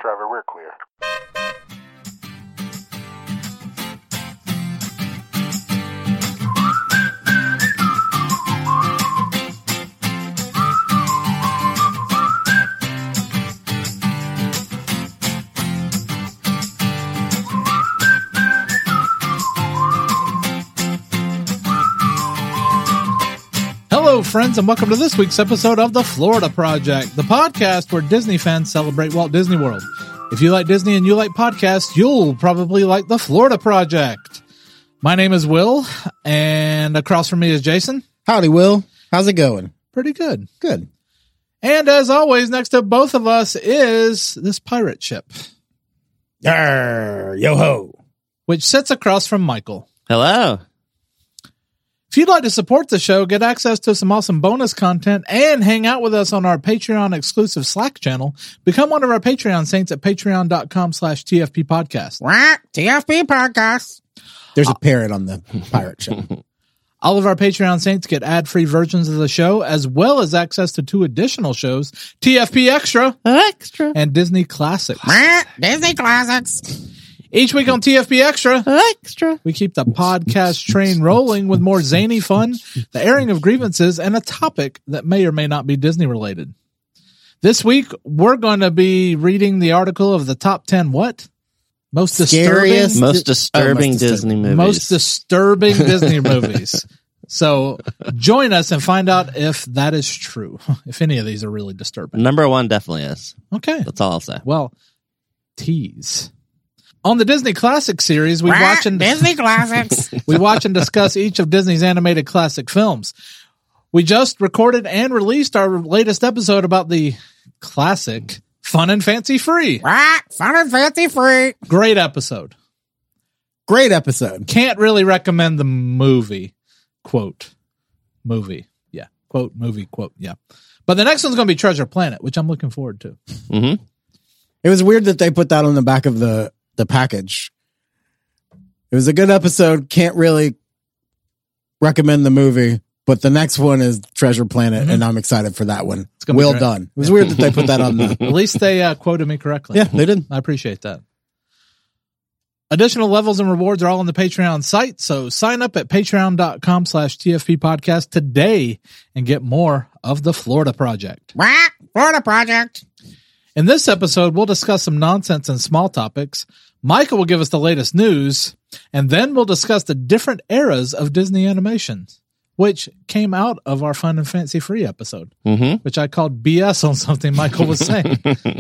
Trevor, we're clear. Hello, friends, and welcome to this week's episode of The Florida Project, the podcast where Disney fans celebrate Walt Disney World. If you like Disney and you like podcasts, you'll probably like The Florida Project. My name is Will, and across from me is Jason. Howdy, Will. How's it going? Pretty good. Good. And as always, next to both of us is this pirate ship, Arr, yo-ho. which sits across from Michael. Hello. If you'd like to support the show, get access to some awesome bonus content, and hang out with us on our Patreon exclusive Slack channel, become one of our Patreon saints at patreon.com/TFP podcast. TFP podcast. There's a parrot on the pirate ship. All of our Patreon saints get ad-free versions of the show, as well as access to 2 additional shows, TFP Extra and Disney Classics. Disney classics. Each week on TFP Extra, we keep the podcast train rolling with more zany fun, the airing of grievances, and a topic that may or may not be Disney related. This week, we're going to be reading the article of the top 10 what? Most disturbing Disney movies. Most disturbing Disney movies. So join us and find out if that is true, if any of these are really disturbing. Number 1 definitely is. Okay. That's all I'll say. Well, tease. On the Disney Classic series, we watch and Disney classics. we watch and discuss each of Disney's animated classic films. We just recorded and released our latest episode about the classic Fun and Fancy Free. Fun and fancy free. Great episode. Great episode. Can't really recommend the movie. Quote. Movie. Yeah. Quote. Movie. Quote. Yeah. But the next one's going to be Treasure Planet, which I'm looking forward to. Mm-hmm. It was weird that they put that on the back of the package. It was a good episode. Can't really recommend the movie, but the next one is Treasure Planet, and I'm excited for that one. It's gonna be well great. done. It was weird that they put that on the... At least they quoted me correctly. Yeah, they did. I appreciate that. Additional levels and rewards are all on the Patreon site, so sign up at patreon.com/TFP podcast today and get more of the Florida Project. Florida Project. In this episode, we'll discuss some nonsense and small topics. Michael will give us the latest news, and then we'll discuss the different eras of Disney animation, which came out of our Fun and Fancy Free episode, which I called BS on something Michael was saying.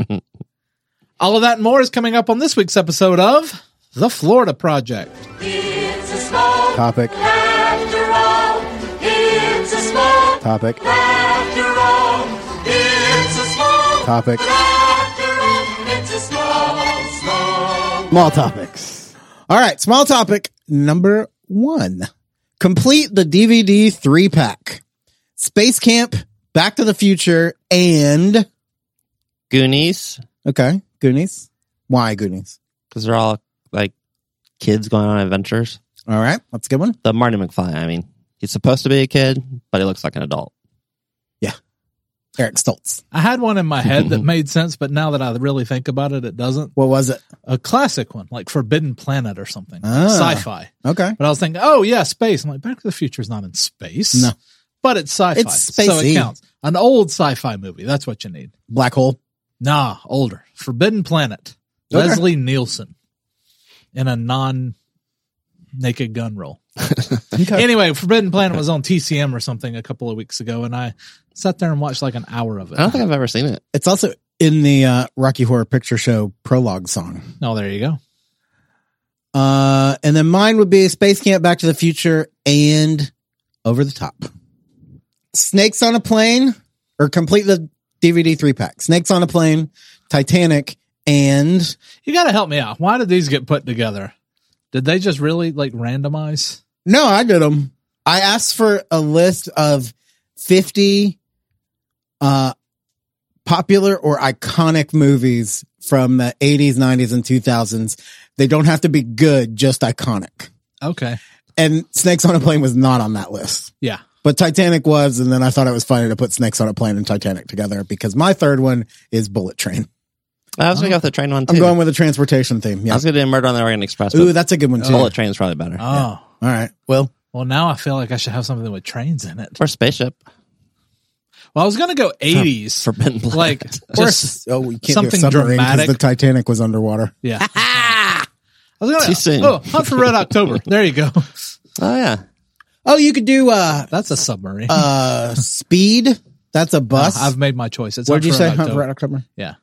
All of that and more is coming up on this week's episode of The Florida Project. It's a small Topic. after all. It's a small Topic. after all. It's a small Topic. after all. It's a small. Small topics. All right. Small topic number 1. Complete the DVD 3-pack. Space Camp, Back to the Future, and... Goonies, Okay. Goonies. Why Goonies? because they're all like kids going on adventures. All right. That's a good one. The Marty McFly, I mean, he's supposed to be a kid, but he looks like an adult. Eric Stoltz. I had one in my head that made sense, but now that I really think about it, it doesn't. What was it? A classic one, like Forbidden Planet or something. Ah. Sci-fi. Okay. But I was thinking, oh yeah, space. I'm like, Back to the Future is not in space. No. But it's sci-fi. It's so spacey. it counts. An old sci-fi movie. That's what you need. Black Hole. Nah, older. Forbidden Planet. Okay. Leslie Nielsen in a non-naked gun role. Okay. Anyway, Forbidden Planet was on TCM or something a couple of weeks ago, and I sat there and watched like an hour of it. I don't think I've ever seen it. It's also in the Rocky Horror Picture Show prologue song. Oh, there you go. And then mine would be Space Camp, Back to the Future, and Over the Top. Snakes on a Plane, or complete the DVD 3-pack. Snakes on a Plane, Titanic, and... You got to help me out. Why did these get put together? Did they just really like randomize? No, I did them. I asked for a list of 50 popular or iconic movies from the 80s, 90s, and 2000s. They don't have to be good, just iconic. Okay. And Snakes on a Plane was not on that list. Yeah. But Titanic was, and then I thought it was funny to put Snakes on a Plane and Titanic together because my third one is Bullet Train. I was going to go with the train one, too. I'm going with the transportation theme. I Yeah. was going to do Murder on the Orient Express. Ooh, that's a good one too. Bullet Train is probably better. Oh, All right. Well, now I feel like I should have something with trains in it. Or Spaceship. Well, I was going to go 80s. Forbidden Planet. Like, just we can't something do a submarine because dramatic. the Titanic was underwater. Yeah. I was gonna, Too soon. Hunt for Red October. There you go. Oh, yeah. Oh, you could do That's a submarine. Speed. That's a bus. I've made my choice. It's what did you say? Red Hunt for October. Red October. Yeah.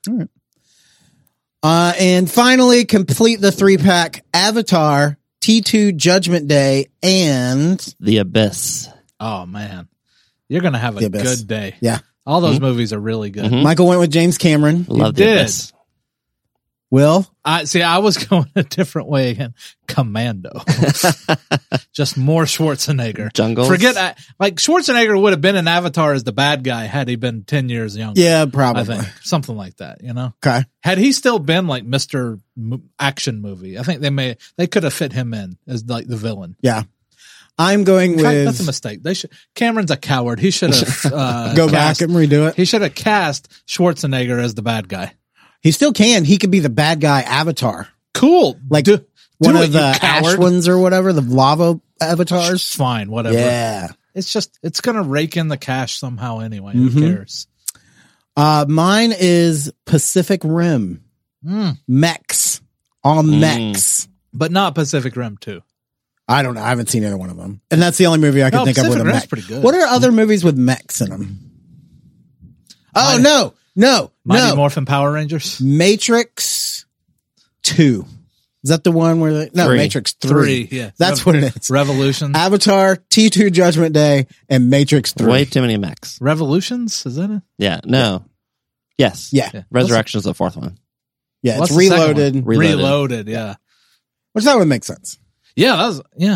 And finally, complete the 3-pack: Avatar, T2 Judgment Day, and The Abyss. Oh man, you're gonna have The a Abyss. good day. Yeah. All those movies are really good. Michael went with James Cameron. Love The did. Abyss. Will? I was going a different way again. Commando. Just more Schwarzenegger. Jungles. Forget, like Schwarzenegger would have been in Avatar as the bad guy had he been 10 years younger. Yeah, I probably. think something like that, you know? Okay. Had he still been like Mr. Action Movie, I think they could have fit him in as like the villain. Yeah. I'm going That's a with mistake. Cameron's a coward. He should have go back and redo it. He should have cast Schwarzenegger as the bad guy. He still can. He could be the bad guy Avatar. Cool. Like one of the ash ones or whatever, the lava avatars. Fine, whatever. Yeah. It's going to rake in the cash somehow anyway. Who cares? Mine is Pacific Rim. Mechs. All mechs. But not Pacific Rim 2. I don't know. I haven't seen either one of them. And that's the only movie I can think of with a Pacific Rim's mech. pretty good. What are other movies with mechs in them? Oh, no. Mighty Morphin Power Rangers? Matrix 2. Is that the one where Matrix 3. Yeah. That's what it is. Revolution. Avatar, T2 Judgment Day, and Matrix 3. Way too many mechs. Revolutions? Is that it? Yeah. No. Yes. Yeah. Resurrection's the fourth one. Yeah, What's it's the second Reloaded. one? Reloaded, yeah. Which that would make sense. Yeah,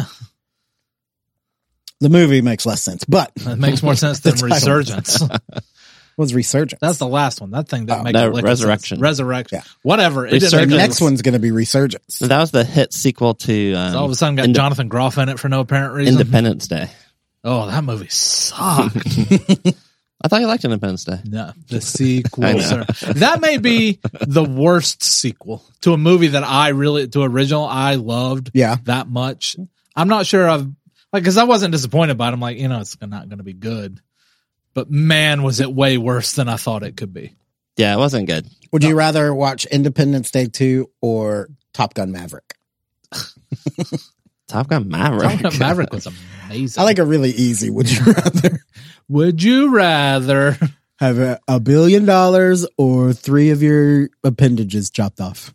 The movie makes less sense, but that makes more sense than The title. Resurgence. was Resurgence. That's the last one. That thing didn't make no, a lick of Resurrection. sense. Resurrection. Yeah. Whatever. It didn't Resurgence. make the a- next one's going to be Resurgence. That was the hit sequel to all of a sudden got Jonathan Groff in it for no apparent reason. Independence Day. Oh, that movie sucked. I thought you liked Independence Day. No, the sequel, I know. sir. That may be the worst sequel to a movie that to original I loved Yeah. that much. I'm not sure because I wasn't disappointed by it. I'm like, it's not going to be good. But man, was it way worse than I thought it could be. Yeah, it wasn't good. Would you rather watch Independence Day 2 or Top Gun Maverick? Top Gun Maverick. Top Gun Maverick was amazing. I like a really easy. Would you rather Would you rather have $1 billion or 3 of your appendages chopped off?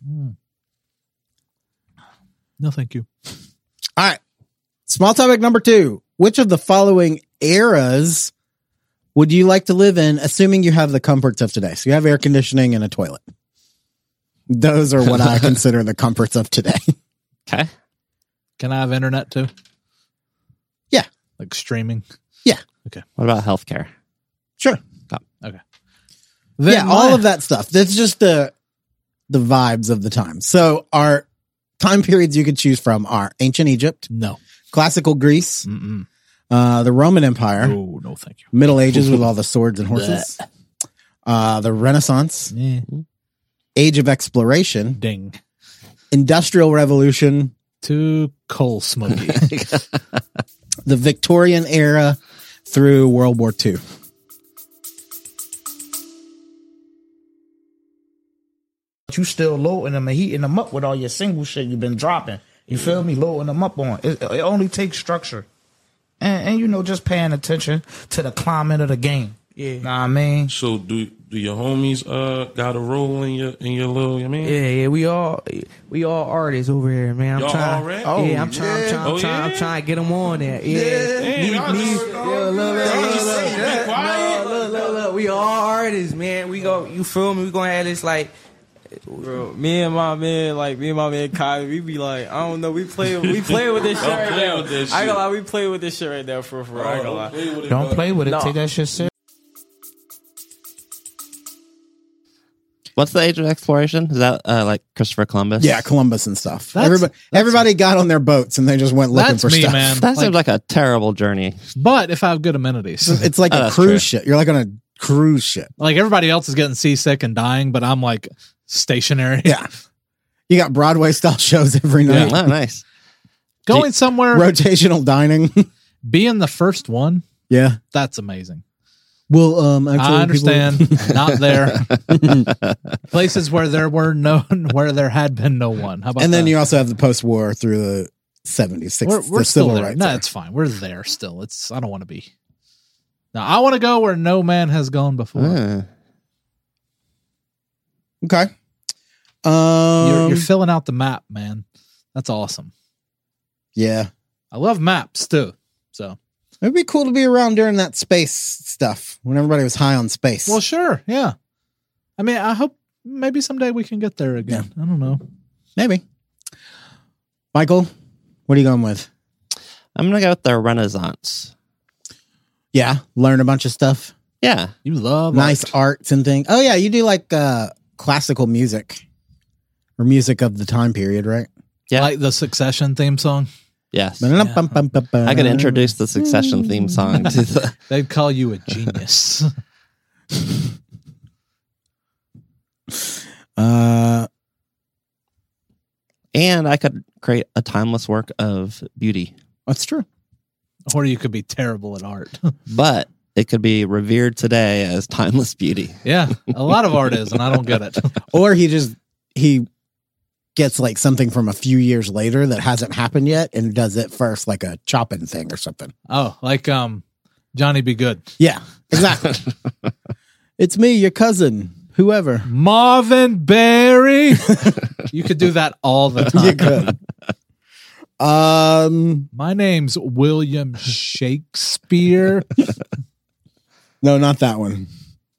No, thank you. All right. Small topic number 2. Which of the following eras would you like to live in, assuming you have the comforts of today? So you have air conditioning and a toilet. Those are what I consider the comforts of today. Okay. Can I have internet too? Yeah. Like streaming? Yeah. Okay. What about healthcare? Sure. Okay. All of that stuff. That's just the vibes of the time. So our time periods you could choose from are ancient Egypt, No. classical Greece, Mm-mm. the Roman Empire, Oh, no, thank you. Middle Ages with all the swords and horses, the Renaissance, Yeah. Age of Exploration, Ding. Industrial Revolution, Too coal smoky. the Victorian era through World War II. You still loading them and heating them up with all your single shit you've been dropping. You feel me? Loading them up on. It only takes structure. And just paying attention to the climate of the game. Yeah. Know what I mean? So do your homies got a role in your little, you mean? Yeah, we all artists over here, man. I'm Y'all trying. already? I'm trying to get them on there. Yeah, look. We all artists, man. You feel me? We gonna have this like. Bro, me and my man Kai, we be like, I don't know, we play with this shit right play now. with this I ain't gonna shit. lie, we play with this shit right now for I ain't gonna lie. Don't play with it. No. Take that shit serious. What's the Age of Exploration? Is that like Christopher Columbus? Yeah, Columbus and stuff. That's- Everybody got on their boats and they just went looking That's for me, stuff. man. That seems like a terrible journey. But if I have good amenities. It's like Oh, a that's cruise true. ship. You're like on a cruise ship. Like everybody else is getting seasick and dying, but I'm like stationary. Yeah. You got Broadway style shows every night. Oh, nice. Going somewhere, Rotational dining. being the first one, Yeah. that's amazing. Well, actually, I understand. Not there. Places where there had been no one. How about And then that? you also have the post-war through the 70s, We're the still civil there. rights. No, era. it's fine. We're there still. I don't want to be. Now I want to go where no man has gone before. Okay. You're filling out the map, man. That's awesome. Yeah. I love maps too. So, It'd be cool to be around during that space stuff when everybody was high on space. well, sure, yeah. I mean, I hope maybe someday we can get there again. I don't know. Maybe. Michael, what are you going with? I'm going to go with the Renaissance. Yeah. Learn a bunch of stuff. Yeah. You love Nice art. arts and things. Oh, yeah. You do like classical music or music of the time period, right? Yeah. Like the Succession theme song. Yes. I I could introduce the Succession theme song to the. They'd call you a genius. And I could create a timeless work of beauty, That's true. Or you could be terrible at art. but it could be revered today as timeless beauty. Yeah, a lot of art is, and I don't get it. Or he gets like something from a few years later that hasn't happened yet and does it first, like a chopping thing or something. Oh, like Johnny Be Good. Yeah, exactly. It's me, your cousin, whoever. Marvin Berry. You could do that all the time. You could. My name's William Shakespeare. No, not that one.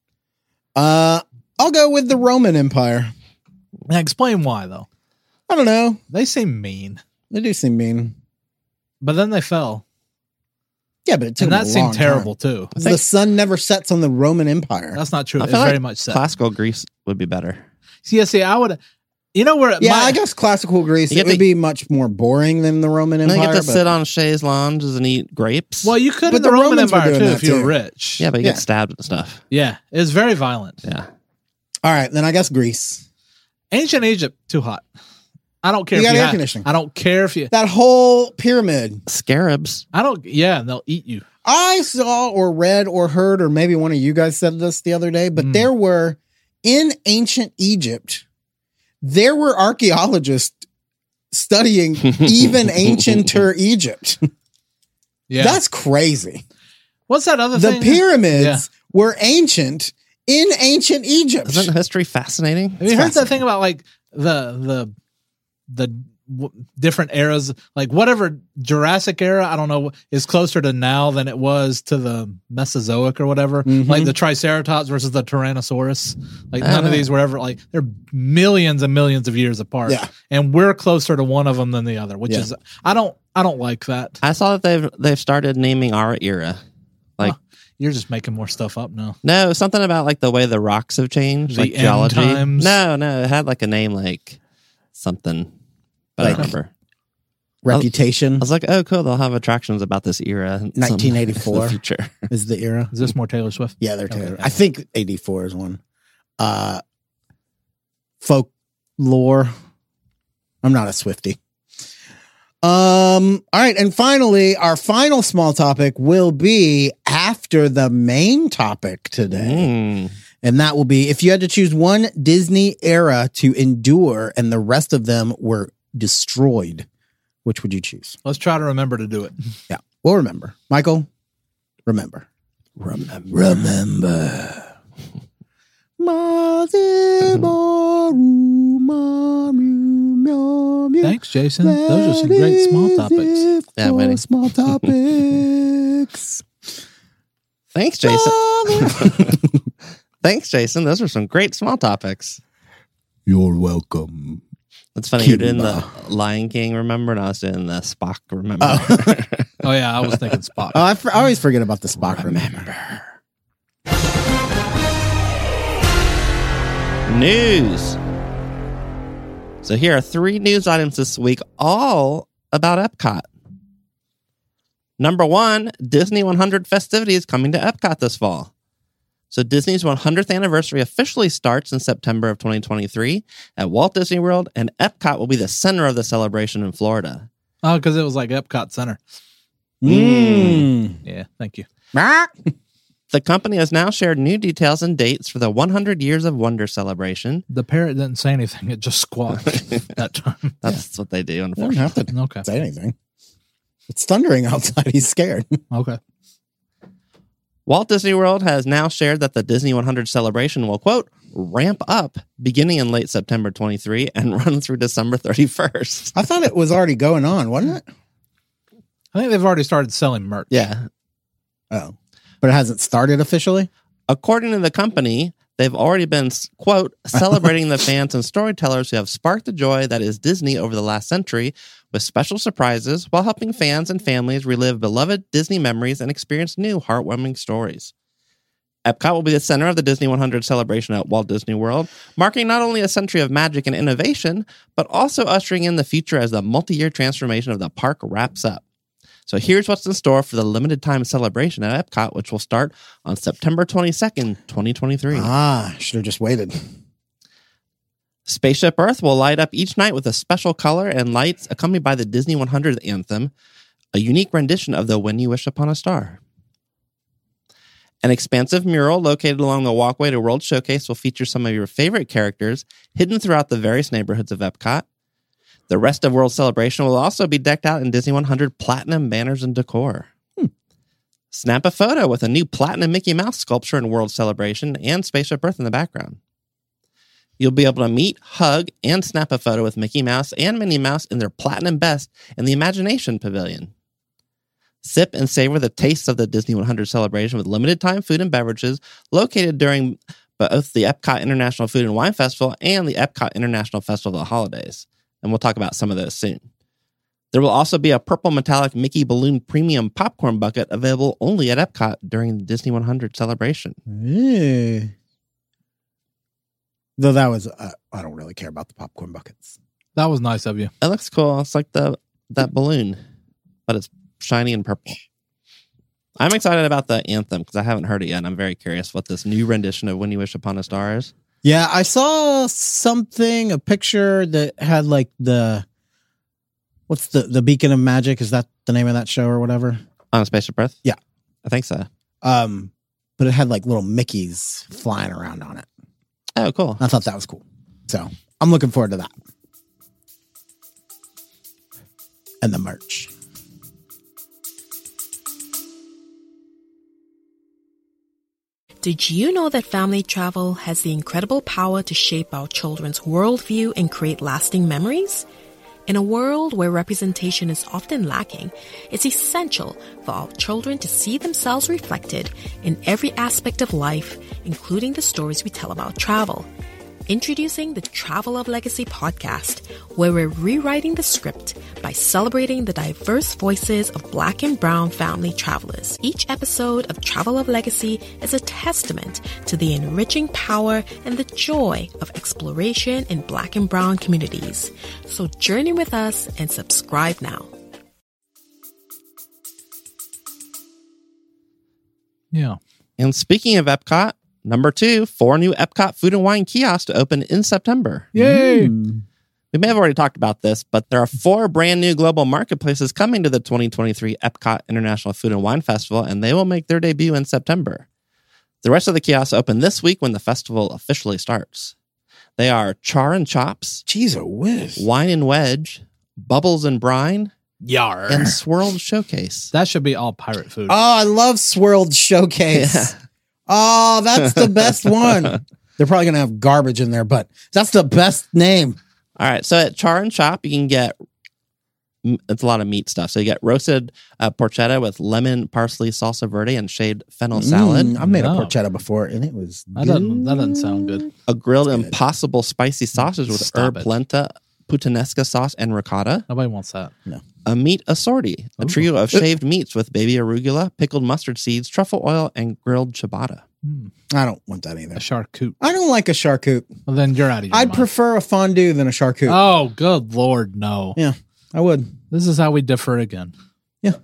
I'll go with the Roman Empire. Now, explain why, though. I don't know. They seem mean, They do seem mean. but then they fell. Yeah, but it took And them that a seemed long terrible, time. too. The sun never sets on the Roman Empire. That's not true. I It's feel very like much set. classical Greece would be better. See, I would. You know where? Yeah, I guess classical Greece, You it get would to- be much more boring than the Roman And Empire. then you get to but- sit on chaise lounges and eat grapes. Well, you could But in the the Roman Romans were Empire, doing too, that, if you were too. rich. yeah, but you Yeah. get stabbed and stuff. Yeah, it's very violent. Yeah. All right, then I guess Greece. Ancient Egypt, too hot. I don't care You if got you air have- conditioning. I don't care if you. That whole pyramid. Scarabs. I don't. Yeah, and they'll eat you. I saw or read or heard, or maybe one of you guys said this the other day, but there were, in ancient Egypt, there were archaeologists studying even ancienter Egypt. Yeah. That's crazy. What's that other The thing? pyramids Yeah. were ancient in ancient Egypt. Isn't history fascinating? Have you heard that thing about like the different eras, like whatever Jurassic era, I don't know, is closer to now than it was to the Mesozoic or whatever. Like the Triceratops versus the Tyrannosaurus. Like none of these were ever like they're millions and millions of years apart. Yeah. And we're closer to one of them than the other, which Yeah. is I don't like that. I saw that they've started naming our era. Like You're just making more stuff up now. no, something about like the way the rocks have changed, The like end geology. times? No, it had like a name like something, but I don't remember. Reputation I was like, oh, cool. They'll have attractions about this era. in some- 1984. in the future. is the era. Is this more Taylor Swift? Yeah, they're Taylor. Okay. I think 84 is one. Folklore. I'm not a Swiftie. All right, and finally, our final small topic will be after the main topic today. And that will be if you had to choose one Disney era to endure and the rest of them were destroyed, which would you choose? Let's try to remember to do it. Yeah, we'll remember. Michael, remember. Remember. Thanks, Jason. Those are some great small topics. Yeah, waiting. Small topics. Thanks, Jason. Thanks, Jason. Those were some great small topics. You're welcome. It's funny you're doing the Lion King, remember? And I was doing the Spock, remember? Oh yeah, I was thinking Spock. Oh, I always forget about the Spock. Remember. News. So here are 3 news items this week, all about Epcot. Number 1, Disney 100 festivities coming to Epcot this fall. So Disney's 100th anniversary officially starts in September of 2023 at Walt Disney World, and Epcot will be the center of the celebration in Florida. Oh, because it was like Epcot Center. Mm. Yeah, thank you. The company has now shared new details and dates for the 100 Years of Wonder celebration. The parrot didn't say anything. It just squawked that time. That's what they do, I don't unfortunately. have to Okay. say anything. It's thundering outside. He's scared. Okay. Walt Disney World has now shared that the Disney 100 celebration will, quote, ramp up beginning in late September 23 and run through December 31st. I thought it was already going on, wasn't it? I think they've already started selling merch. Yeah. Oh. But it hasn't started officially? According to the company, they've already been, quote, celebrating the fans and storytellers who have sparked the joy that is Disney over the last century with special surprises while helping fans and families relive beloved Disney memories and experience new heartwarming stories. Epcot will be the center of the Disney 100 celebration at Walt Disney World, marking not only a century of magic and innovation, but also ushering in the future as the multi-year transformation of the park wraps up. So here's what's in store for the limited time celebration at Epcot, which will start on September 22nd, 2023. Ah, should have just waited. Spaceship Earth will light up each night with a special color and lights accompanied by the Disney 100th anthem, a unique rendition of the When You Wish Upon a Star. An expansive mural located along the walkway to World Showcase will feature some of your favorite characters hidden throughout the various neighborhoods of Epcot. The rest of World Celebration will also be decked out in Disney 100 platinum banners and decor. Snap a photo with a new platinum Mickey Mouse sculpture in World Celebration and Spaceship Earth in the background. You'll be able to meet, hug, and snap a photo with Mickey Mouse and Minnie Mouse in their platinum best in the Imagination Pavilion. Sip and savor the tastes of the Disney 100 celebration with limited time food and beverages located during both the Epcot International Food and Wine Festival and the Epcot International Festival of the Holidays. And we'll talk about some of those soon. There will also be a purple metallic Mickey Balloon Premium Popcorn Bucket available only at Epcot during the Disney 100 celebration. Yeah. Though that was, I don't really care about the popcorn buckets. That was nice of you. It looks cool. It's like that balloon, but it's shiny and purple. I'm excited about the anthem because I haven't heard it yet, and I'm very curious what this new rendition of When You Wish Upon a Star is. Yeah, I saw something, a picture that had like what's the Beacon of Magic? Is that the name of that show or whatever? On Spaceship Earth? Yeah. I think so. But it had like little Mickeys flying around on it. Oh, cool. I thought that was cool. So I'm looking forward to that. And the merch. Did you know that family travel has the incredible power to shape our children's worldview and create lasting memories? In a world where representation is often lacking, it's essential for our children to see themselves reflected in every aspect of life, including the stories we tell about travel. Introducing the Travel of Legacy podcast, where we're rewriting the script by celebrating the diverse voices of Black and Brown family travelers. Each episode of Travel of Legacy is a testament to the enriching power and the joy of exploration in Black and Brown communities. So journey with us and subscribe now. Yeah. And speaking of Epcot, number 2, 4 new Epcot food and wine kiosks to open in September. Yay! We may have already talked about this, but there are 4 brand new global marketplaces coming to the 2023 Epcot International Food and Wine Festival, and they will make their debut in September. The rest of the kiosks open this week when the festival officially starts. They are Char and Chops, Jeez, a whiz. Wine and Wedge, Bubbles and Brine, Yar. and Swirled Showcase. That should be all pirate food. Oh, I love Swirled Showcase. Yeah. Oh, that's the best one. They're probably going to have garbage in there, but that's the best name. All right, so at Char and Chop, you can get, it's a lot of meat stuff. So you get roasted porchetta with lemon, parsley, salsa verde, and shaved fennel salad. I've made a No. porchetta before, and it was that doesn't sound good. A grilled impossible spicy sausage with Stop herb it. lenta, puttanesca sauce, and ricotta. Nobody wants that. A meat assorti, a trio of shaved meats with baby arugula, pickled mustard seeds, truffle oil, and grilled ciabatta. I don't want that either. A charcuterie. I don't like a charcuterie. Well, then you're out of your I'd mind. prefer a fondue than a charcuterie. Oh, good Lord, no. Yeah, I would. This is how we differ again. Yeah.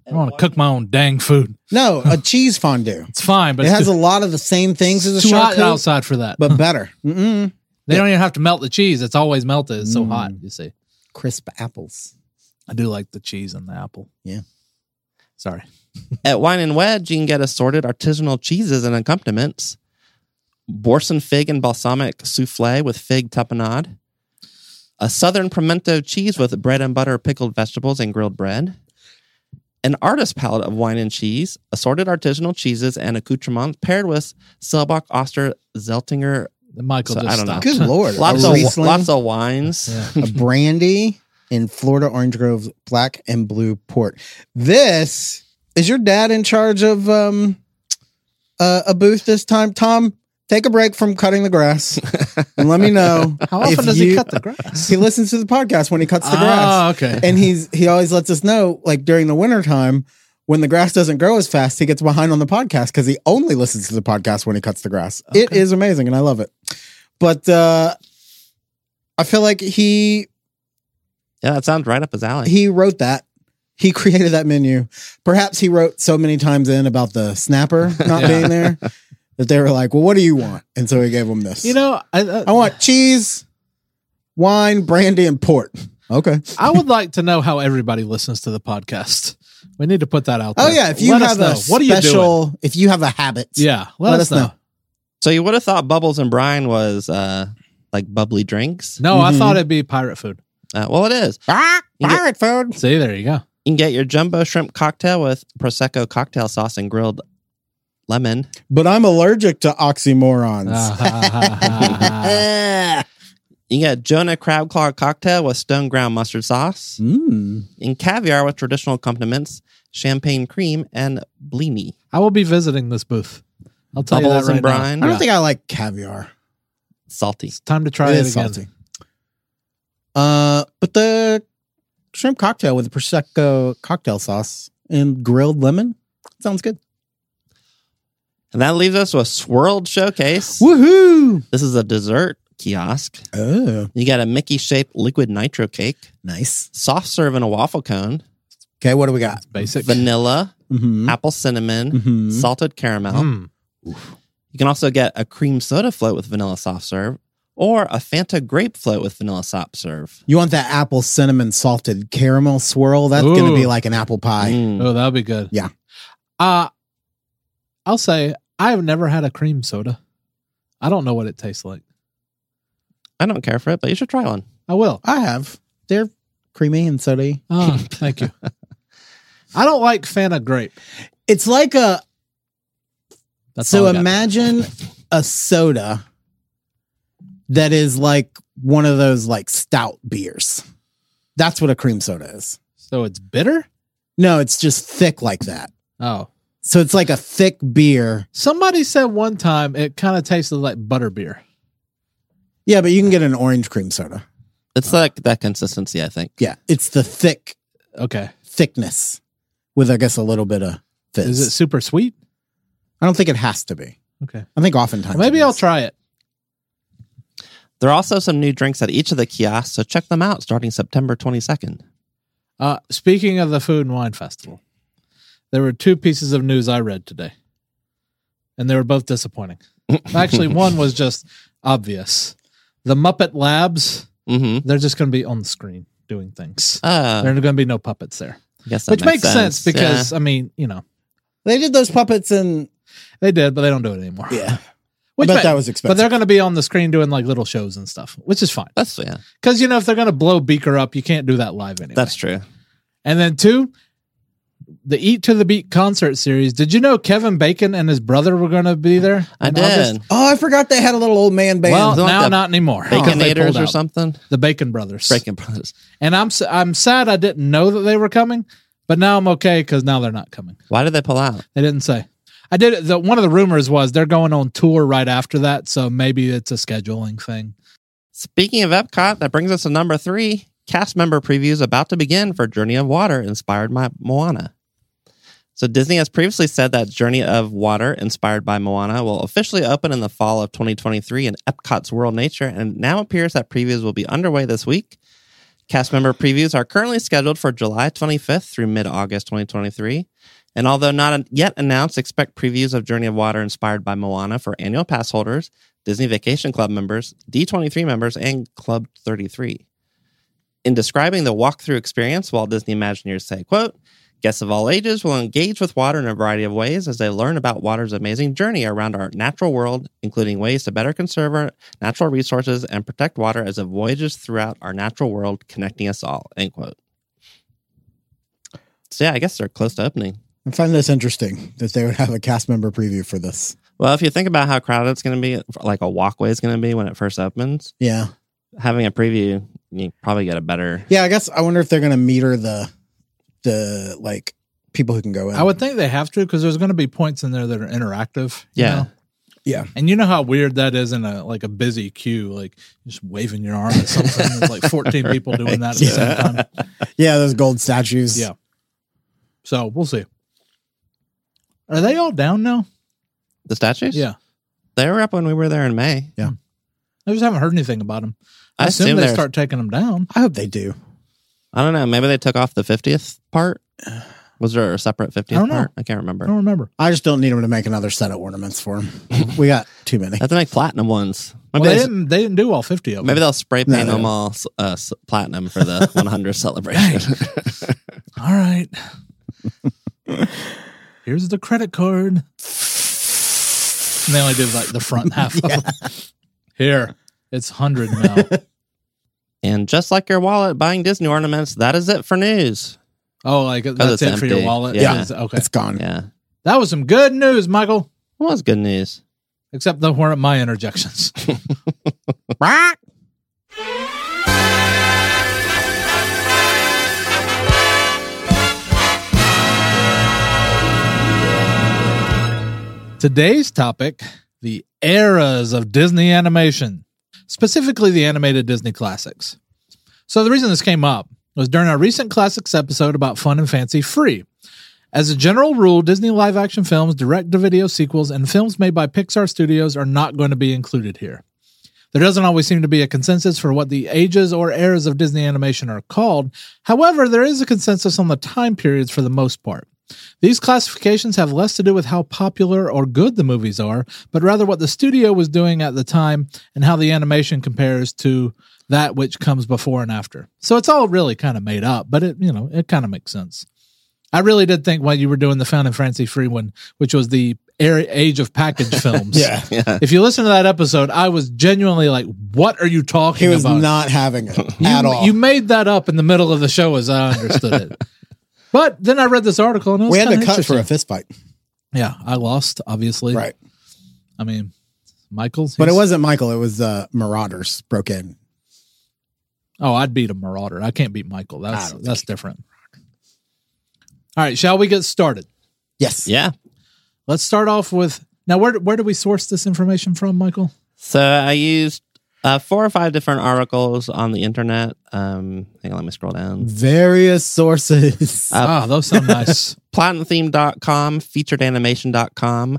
I want to cook my own dang food. No, a cheese fondue. It's fine, but It it's has too, a lot of the same things as a too hot charcuterie, outside for that. but better. Mm-mm. They don't even have to melt the cheese. It's always melted. It's so hot, you see. Crisp apples. I do like the cheese and the apple. Yeah. Sorry. At Wine and Wedge, you can get assorted artisanal cheeses and accompaniments. Boursin fig and balsamic souffle with fig tapenade. A southern pimento cheese with bread and butter, pickled vegetables, and grilled bread. An artist palette of wine and cheese, assorted artisanal cheeses and accoutrements paired with Selbach, Oster, Zeltinger. Michael So, just I don't know. stopped. Good Lord. Lots A of Riesling, wines. Yeah. a brandy in Florida Orange Grove's black and blue port. This is your dad in charge of a booth this time. Tom, take a break from cutting the grass and let me know. How often if does he cut the grass? He listens to the podcast when he cuts the grass. Oh, okay. And he always lets us know, like during the wintertime, when the grass doesn't grow as fast, he gets behind on the podcast because he only listens to the podcast when he cuts the grass. Okay. It is amazing and I love it. But I feel like he Yeah, that sounds right up his alley. he wrote that. He created that menu. Perhaps he wrote so many times in about the snapper not Yeah. being there that they were like, well, what do you want? And so he gave them this. You know, I want cheese, wine, brandy, and port. Okay. I would like to know how everybody listens to the podcast. We need to put that out there. Oh, yeah. If you Let have us a know. What are you doing? special, if you have a habit. Yeah, let us know. So you would have thought Bubbles and Brine was like bubbly drinks. No, I thought it'd be pirate food. Well, it is. Pirate food. See, there you go. You can get your jumbo shrimp cocktail with Prosecco cocktail sauce and grilled lemon. But I'm allergic to oxymorons. You can get Jonah crab claw cocktail with stone ground mustard sauce. And caviar with traditional accompaniments, champagne cream, and blini. I will be visiting this booth. I'll tell Bubbles you and that right brine. now. I don't think I like caviar. Salty. It's time to try It it is again. salty. But the shrimp cocktail with the Prosecco cocktail sauce and grilled lemon sounds good. And that leaves us with Swirled Showcase. Woohoo! This is a dessert kiosk. Oh, You got a Mickey-shaped liquid nitro cake, nice. soft serve in a waffle cone, Okay, what do we got? Basic. vanilla, Mm-hmm. apple cinnamon, Mhm. salted caramel. Mm. You can also get a cream soda float with vanilla soft serve or a Fanta grape float with vanilla soft serve. You want that apple cinnamon salted caramel swirl? That's going to Ooh. be like an apple pie. Mm. Oh, that'll be good. Yeah. I'll say I have never had a cream soda. I don't know what it tastes like. I don't care for it, but you should try one. I will. I have. They're creamy and soda-y. Oh, thank you. I don't like Fanta grape. It's like a... That's so all I got. imagine a soda that is like one of those like stout beers. That's what a cream soda is. So it's bitter? No, it's just thick like that. Oh. So it's like a thick beer. Somebody said one time it kind of tasted like butterbeer. Yeah, but you can get an orange cream soda. It's like that consistency, I think. Yeah, it's the thick Okay. thickness with, I guess, a little bit of fizz. Is it super sweet? I don't think it has to be. Okay. I think oftentimes. Maybe it I'll is. try it. There are also some new drinks at each of the kiosks, so check them out starting September 22nd. Speaking of the Food and Wine Festival, there were two pieces of news I read today, and they were both disappointing. Actually, one was just obvious. The Muppet Labs, Mm-hmm. they're just going to be on the screen doing things. There I are going to be no puppets there, guess that which makes sense because, Yeah. I mean, you know, They did those puppets and they did, but they don't do it anymore. yeah. Which I bet that was expensive. But they're going to be on the screen doing like little shows and stuff, which is fine. That's yeah. Because, you know, if they're going to blow Beaker up, you can't do that live anyway. That's true. And then two, the Eat to the Beat concert series. Did you know Kevin Bacon and his brother were going to be there? I in did. August? Oh, I forgot they had a little old man band. Well, Is it like now the not anymore. because they pulled Baconators or out. something. The Bacon Brothers. Bacon Brothers. And I'm sad I didn't know that they were coming, but now I'm okay because now they're not coming. Why did they pull out? They didn't say. I did. One of the rumors was they're going on tour right after that, so maybe it's a scheduling thing. Speaking of Epcot, that brings us to number 3. Cast member previews about to begin for Journey of Water, inspired by Moana. So Disney has previously said that Journey of Water, inspired by Moana, will officially open in the fall of 2023 in Epcot's World Nature, and it now appears that previews will be underway this week. Cast member previews are currently scheduled for July 25th through mid-August 2023. And although not yet announced, expect previews of Journey of Water inspired by Moana for annual pass holders, Disney Vacation Club members, D23 members, and Club 33. In describing the walkthrough experience, Walt Disney Imagineers say, quote, guests of all ages will engage with water in a variety of ways as they learn about water's amazing journey around our natural world, including ways to better conserve our natural resources and protect water as it voyages throughout our natural world, connecting us all, end quote. So yeah, I guess they're close to opening. I find this interesting that they would have a cast member preview for this. Well, if you think about how crowded it's going to be, like a walkway is going to be when it first opens, Yeah. having a preview, you probably get a better... Yeah, I guess I wonder if they're going to meter the like people who can go in. I would think they have to because there's going to be points in there that are interactive. you Yeah. know? Yeah. And you know how weird that is in a busy queue, like just waving your arm at something. There's like 14 people doing that at the same time. Yeah, those gold statues. Yeah. So we'll see. Are they all down now? The statues? Yeah. They were up when we were there in May. I just haven't heard anything about them. I I assume assume they they're- start taking them down. I hope they do. I don't know. Maybe they took off the 50th part. Was there a separate 50th don't know. part? I can't remember. I don't remember. I just don't need them to make another set of ornaments for them. We got too many. They have to make platinum ones. Well, Maybe, they didn't do all 50 of them. maybe they'll spray paint No. them all platinum for the 100 celebration. All right. Here's the credit card. And they only did like the front half of it. Here, it's 100 now. And just like your wallet buying Disney ornaments, that is it for news. Oh, like that's it's it for your empty. wallet? Yeah. Okay. It's gone. Yeah. That was some good news, Michael. Well, that's good news. Except they weren't my interjections. Today's topic, the eras of Disney animation, specifically the animated Disney classics. So the reason this came up was during our recent classics episode about Fun and Fancy Free. As a general rule, Disney live-action films, direct-to-video sequels, and films made by Pixar Studios are not going to be included here. There doesn't always seem to be a consensus for what the ages or eras of Disney animation are called. However, there is a consensus on the time periods for the most part. These classifications have less to do with how popular or good the movies are, but rather what the studio was doing at the time and how the animation compares to that which comes before and after. So it's all really kind of made up, but it kind of makes sense. I really did think while you were doing the Fun and Fancy Free one, which was the age of package films. Yeah. If you listen to that episode, I was genuinely like, what are you talking He was about? not having it at all. You made that up in the middle of the show as I understood it. But then I read this article and it was we had to kinda cut for a interesting. fist fight. Yeah, I lost, obviously. Right. I mean, Michael's. But it wasn't Michael. It was Marauders broke in. Oh, I'd beat a Marauder. I can't beat Michael. That's different. All right, shall we get started? Yes. Yeah. Let's start off with, now where do we source this information from, Michael? So I used 4 or 5 different articles on the internet. Hang on, let me scroll down. Various sources. Those sound nice. Platinumtheme.com, featuredanimation.com,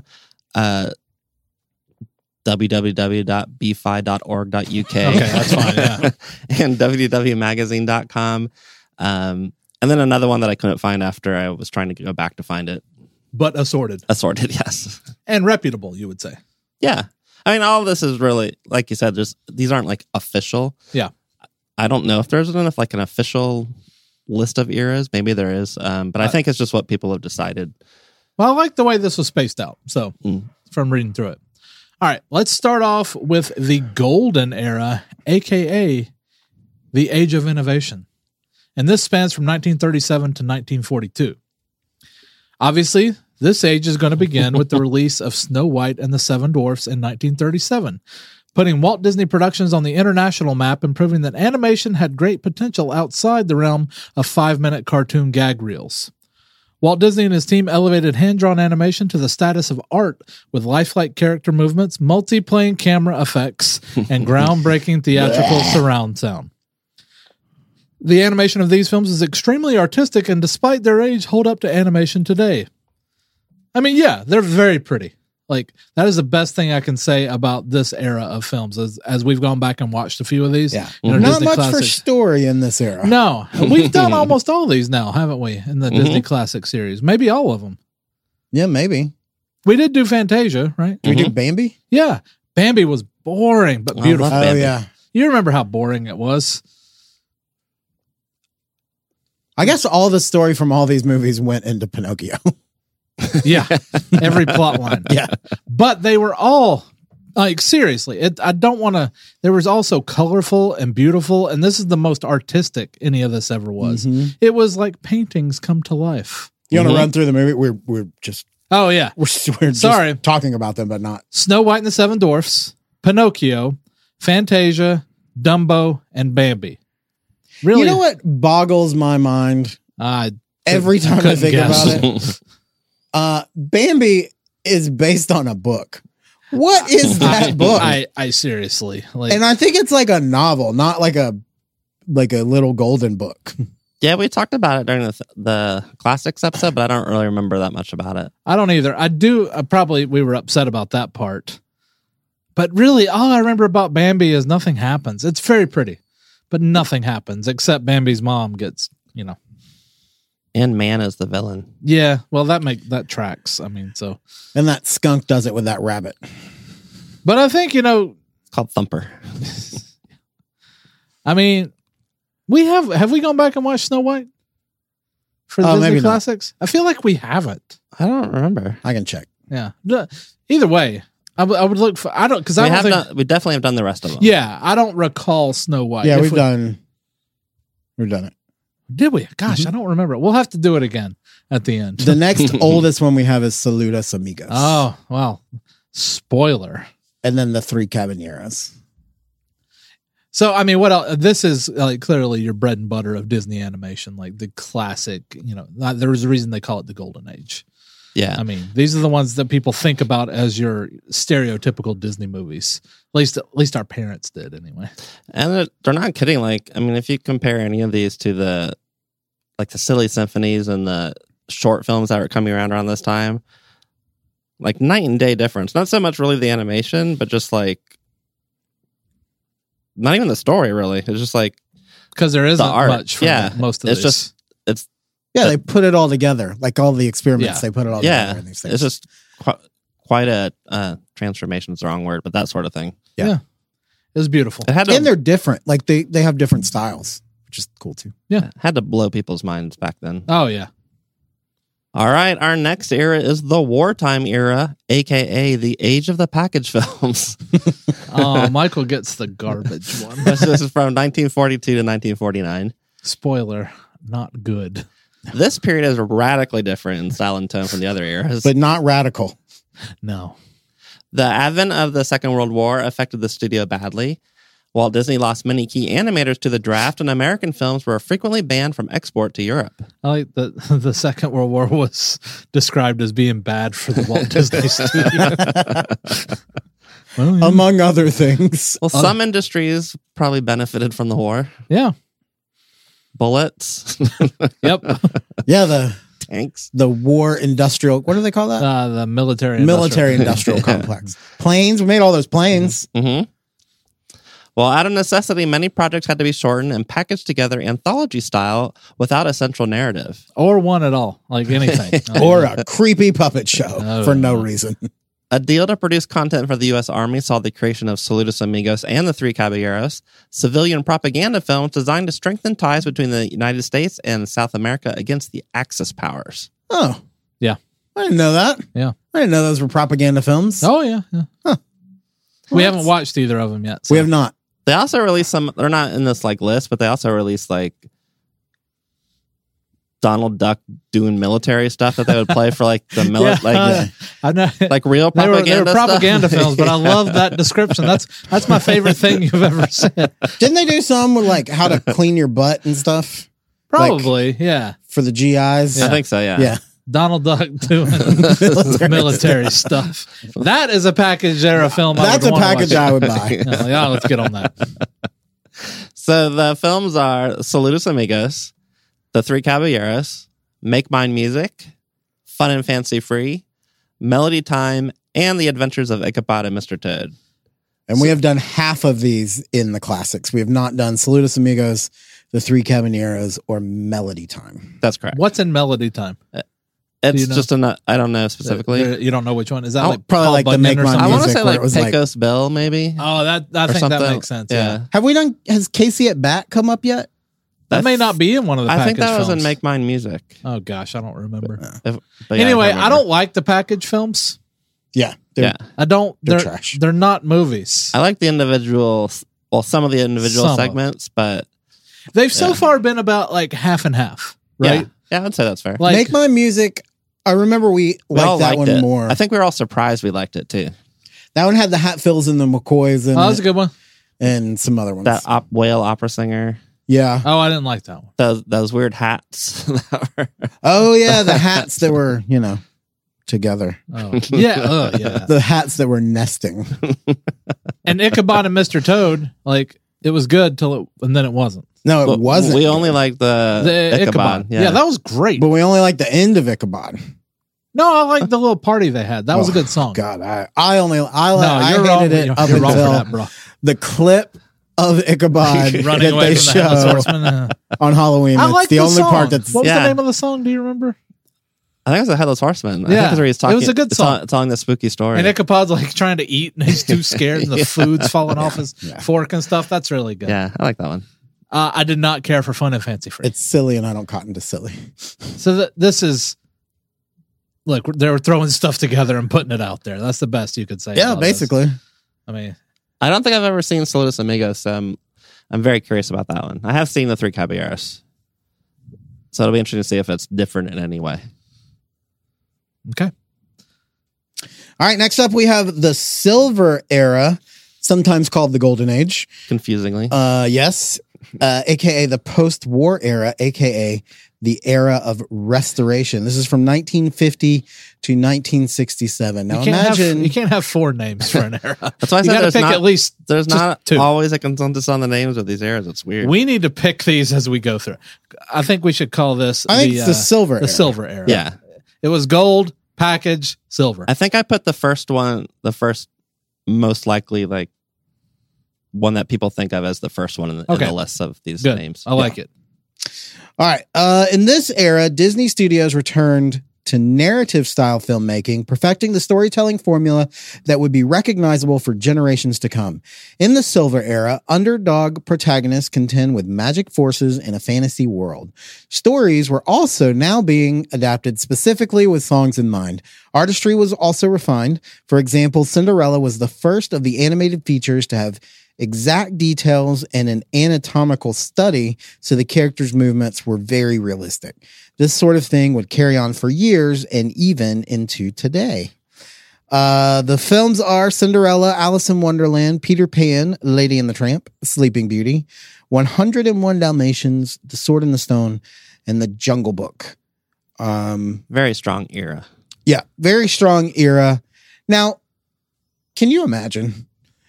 www.bfi.org.uk. Okay, that's fine, yeah. And www.magazine.com. And then another one that I couldn't find after I was trying to go back to find it. But assorted. Assorted, yes. And reputable, you would say. Yeah. I mean, all of this is really, like you said, just these aren't like official. Yeah. I don't know if there's enough like an official list of eras. Maybe there is. But I think it's just what people have decided. Well, I like the way this was spaced out. So, from reading through it. All right, let's start off with the golden era, a.k.a. the Age of Innovation. And this spans from 1937 to 1942. Obviously, this age is going to begin with the release of Snow White and the Seven Dwarfs in 1937, putting Walt Disney Productions on the international map and proving that animation had great potential outside the realm of 5-minute cartoon gag reels. Walt Disney and his team elevated hand-drawn animation to the status of art with lifelike character movements, multi-plane camera effects, and groundbreaking theatrical surround sound. The animation of these films is extremely artistic and despite their age, hold up to animation today. I mean, yeah, they're very pretty. Like, that is the best thing I can say about this era of films as we've gone back and watched a few of these. Yeah. you know, Not Disney much for classics. story in this era. No, we've done almost all these now, haven't we? In the Disney Classic series, maybe all of them. Yeah, maybe. We did do Fantasia, right? Did we do Bambi? Yeah, Bambi was boring but beautiful. love Oh, Bambi. yeah. You remember how boring it was? I guess all the story from all these movies went into Pinocchio. Yeah, every plot line. Yeah. But they were all like, seriously. I don't want to. There was also colorful and beautiful, and this is the most artistic any of this ever was. Mhm. It was like paintings come to life. You want to run through the movie? We're just Oh yeah, we're just Sorry. talking about them, but not. Snow White and the Seven Dwarfs, Pinocchio, Fantasia, Dumbo, and Bambi. Really, You know what boggles my mind I every time I couldn't think guess. about it? Bambi is based on a book. What is that book? I seriously like. And I think it's like a novel, not like a little golden book. Yeah, we talked about it during the classics episode, but I don't really remember that much about it. I don't either. I do. Probably we were upset about that part. But really, all I remember about Bambi is nothing happens. It's very pretty, but nothing happens except Bambi's mom gets, And man is the villain. Yeah, well, that tracks. I mean, so. And that skunk does it with that rabbit. But I think, It's called Thumper. I mean, have we gone back and watched Snow White for the Oh, Disney maybe not. classics? I feel like we haven't. I don't remember. I can check. Yeah. Either way, I would look for. I don't because I We don't have think. done, we definitely have done the rest of them. Yeah, I don't recall Snow White. Yeah, If we've we- done it. Did we? Gosh, I don't remember. We'll have to do it again at the end. The next oldest one we have is Salud Us Amigos. Oh, wow. Spoiler. And then the Three Caballeros. So, I mean, what else? This is like clearly your bread and butter of Disney animation, like the classic, there was a reason they call it the Golden Age. Yeah. I mean, these are the ones that people think about as your stereotypical Disney movies. At least our parents did anyway. And they're not kidding. Like, I mean, if you compare any of these to the silly symphonies and the short films that were coming around this time, like night and day difference. Not so much really the animation, but just like not even the story really. It's just like because there isn't art. much for Yeah. most of It's this. just Yeah, they put it all together. Like all the experiments, Yeah. they put it all together in these things. it's just quite a transformation is the wrong word, but that sort of thing. It was beautiful. It had to And they're different. Like they have different styles, which is cool too. had to blow people's minds back then. Oh, yeah. All right, our next era is the wartime era, aka the age of the package films. Oh, Michael gets the garbage one. This is from 1942 to 1949. Spoiler, not good. This period is radically different in style and tone from the other eras. But not radical. No. The advent of the Second World War affected the studio badly. Walt Disney lost many key animators to the draft, and American films were frequently banned from export to Europe. I like that the Second World War was described as being bad for the Walt Disney Studio. Well, yeah. Among other things. Well, some industries probably benefited from the war. Yeah. Bullets, Yep. Yeah, tanks. the war industrial, what do they call that? The military Industrial complex. Planes. We made all those planes. Mm-hmm. Well, out of necessity, many projects had to be shortened and packaged together anthology style without a central narrative. or one at all, like anything. Or a creepy puppet show Oh. for no reason. A deal to produce content for the U.S. Army saw the creation of Saludos Amigos and the Three Caballeros, civilian propaganda films designed to strengthen ties between the United States and South America against the Axis powers. Oh. Yeah. I didn't know that. Yeah. I didn't know those were propaganda films. Oh, yeah. Yeah. Huh. We haven't watched either of them yet. So. We have not. They also released some, they're not in this list, but they also released Donald Duck doing military stuff that they would play for the I know. real They propaganda were propaganda stuff. films, but I love that description. That's my favorite thing you've ever said. Didn't they do some with how to clean your butt and stuff Probably, yeah. for the GIs? I think so, yeah. Yeah. Donald Duck doing military stuff. That is a package era film. That's I a would wanna package watch. I would buy. Yeah, let's get on that. So the films are Saludos Amigos, The Three Caballeros, Make Mine Music, Fun and Fancy Free, Melody Time, and The Adventures of Ichabod and Mr. Toad. And we have done half of these in the classics. We have not done Saludos Amigos, The Three Caballeros, or Melody Time. That's correct. What's in Melody Time? It's you know? just I don't know specifically. You don't know which one? Is that like probably Paul like the Bunyan Make or My something? I want to Music say where like it was like- Pecos Bill, maybe. Oh, I or think something. that makes sense. Yeah. Has Casey at Bat come up yet? That may not be in one of the I package think that was films. in Make Mine Music. Oh gosh, I don't remember. But yeah, Anyway, remember. I don't like the package films. Yeah. Yeah, I don't. They're They're trash. They're not movies. I like the individual. Well, some of the individual Some of segments, but They've so far been about like half and half, right? Yeah, I'd say that's fair. Like Make My Music. I remember we We all liked that liked one it. more. I think we were all surprised we liked it too. That one had the Hatfields and the McCoys in that was a it, good one. and some other ones. That whale opera singer. Yeah. Oh, I didn't like that one. Those weird hats. that were- Oh yeah, the hats that were, together. Oh, yeah. Yeah. The hats that were nesting. And Ichabod and Mr. Toad, like it was good and then it wasn't. No, it wasn't. We only like the Ichabod. Yeah, that was great. But we only like the end of Ichabod. No, I like the little party they had. That was a good song. God, I No, you're wrong. hated it up You're wrong for until that, bro. the clip of Ichabod Running that away they from the Headless show Horseman. on Halloween. I It's like the only song. part that's What was Yeah. the name of the song? Do you remember? I think it's a Headless Horseman. I Yeah. think that's where he's It talking. was a good song. Telling the spooky story. And Ichabod's like trying to eat and he's too scared and the food's falling off his fork and stuff. That's really good. Yeah, I like that one. I did not care for Fun and Fancy Free. it's silly, and I don't cotton to silly. So this is like they were throwing stuff together and putting it out there. That's the best you could say. Yeah, about this. basically. I mean, I don't think I've ever seen Saludos Amigos, so I'm very curious about that one. I have seen The Three Caballeros, so it'll be interesting to see if it's different in any way. okay. All right, next up we have the Silver Era, sometimes called the Golden Age. Confusingly, Yes, aka the post-war era, aka the era of restoration. This is from 1950 to 1967. Now imagine you can't have four names for an era. that's why I You said gotta there's pick not at least there's just not two. always a consensus on the names of these eras. It's weird. We need to pick these as we go through. I think we should call this. I think it's the Silver the Era. Silver Era. Yeah, it was gold, package, silver. I think I put the first most likely like one that people think of as the first one in the list of these Good. names. I like it. All right. In this era, Disney Studios returned to narrative style filmmaking, perfecting the storytelling formula that would be recognizable for generations to come. In the Silver Era, underdog protagonists contend with magic forces in a fantasy world. Stories were also now being adapted specifically with songs in mind. Artistry was also refined. For example, Cinderella was the first of the animated features to have exact details and an anatomical study, so the characters' movements were very realistic. This sort of thing would carry on for years and even into today. The films are Cinderella, Alice in Wonderland, Peter Pan, Lady and the Tramp, Sleeping Beauty, 101 Dalmatians, The Sword and the Stone, and The Jungle Book. Very strong era. Yeah, very strong era. Now, can you imagine?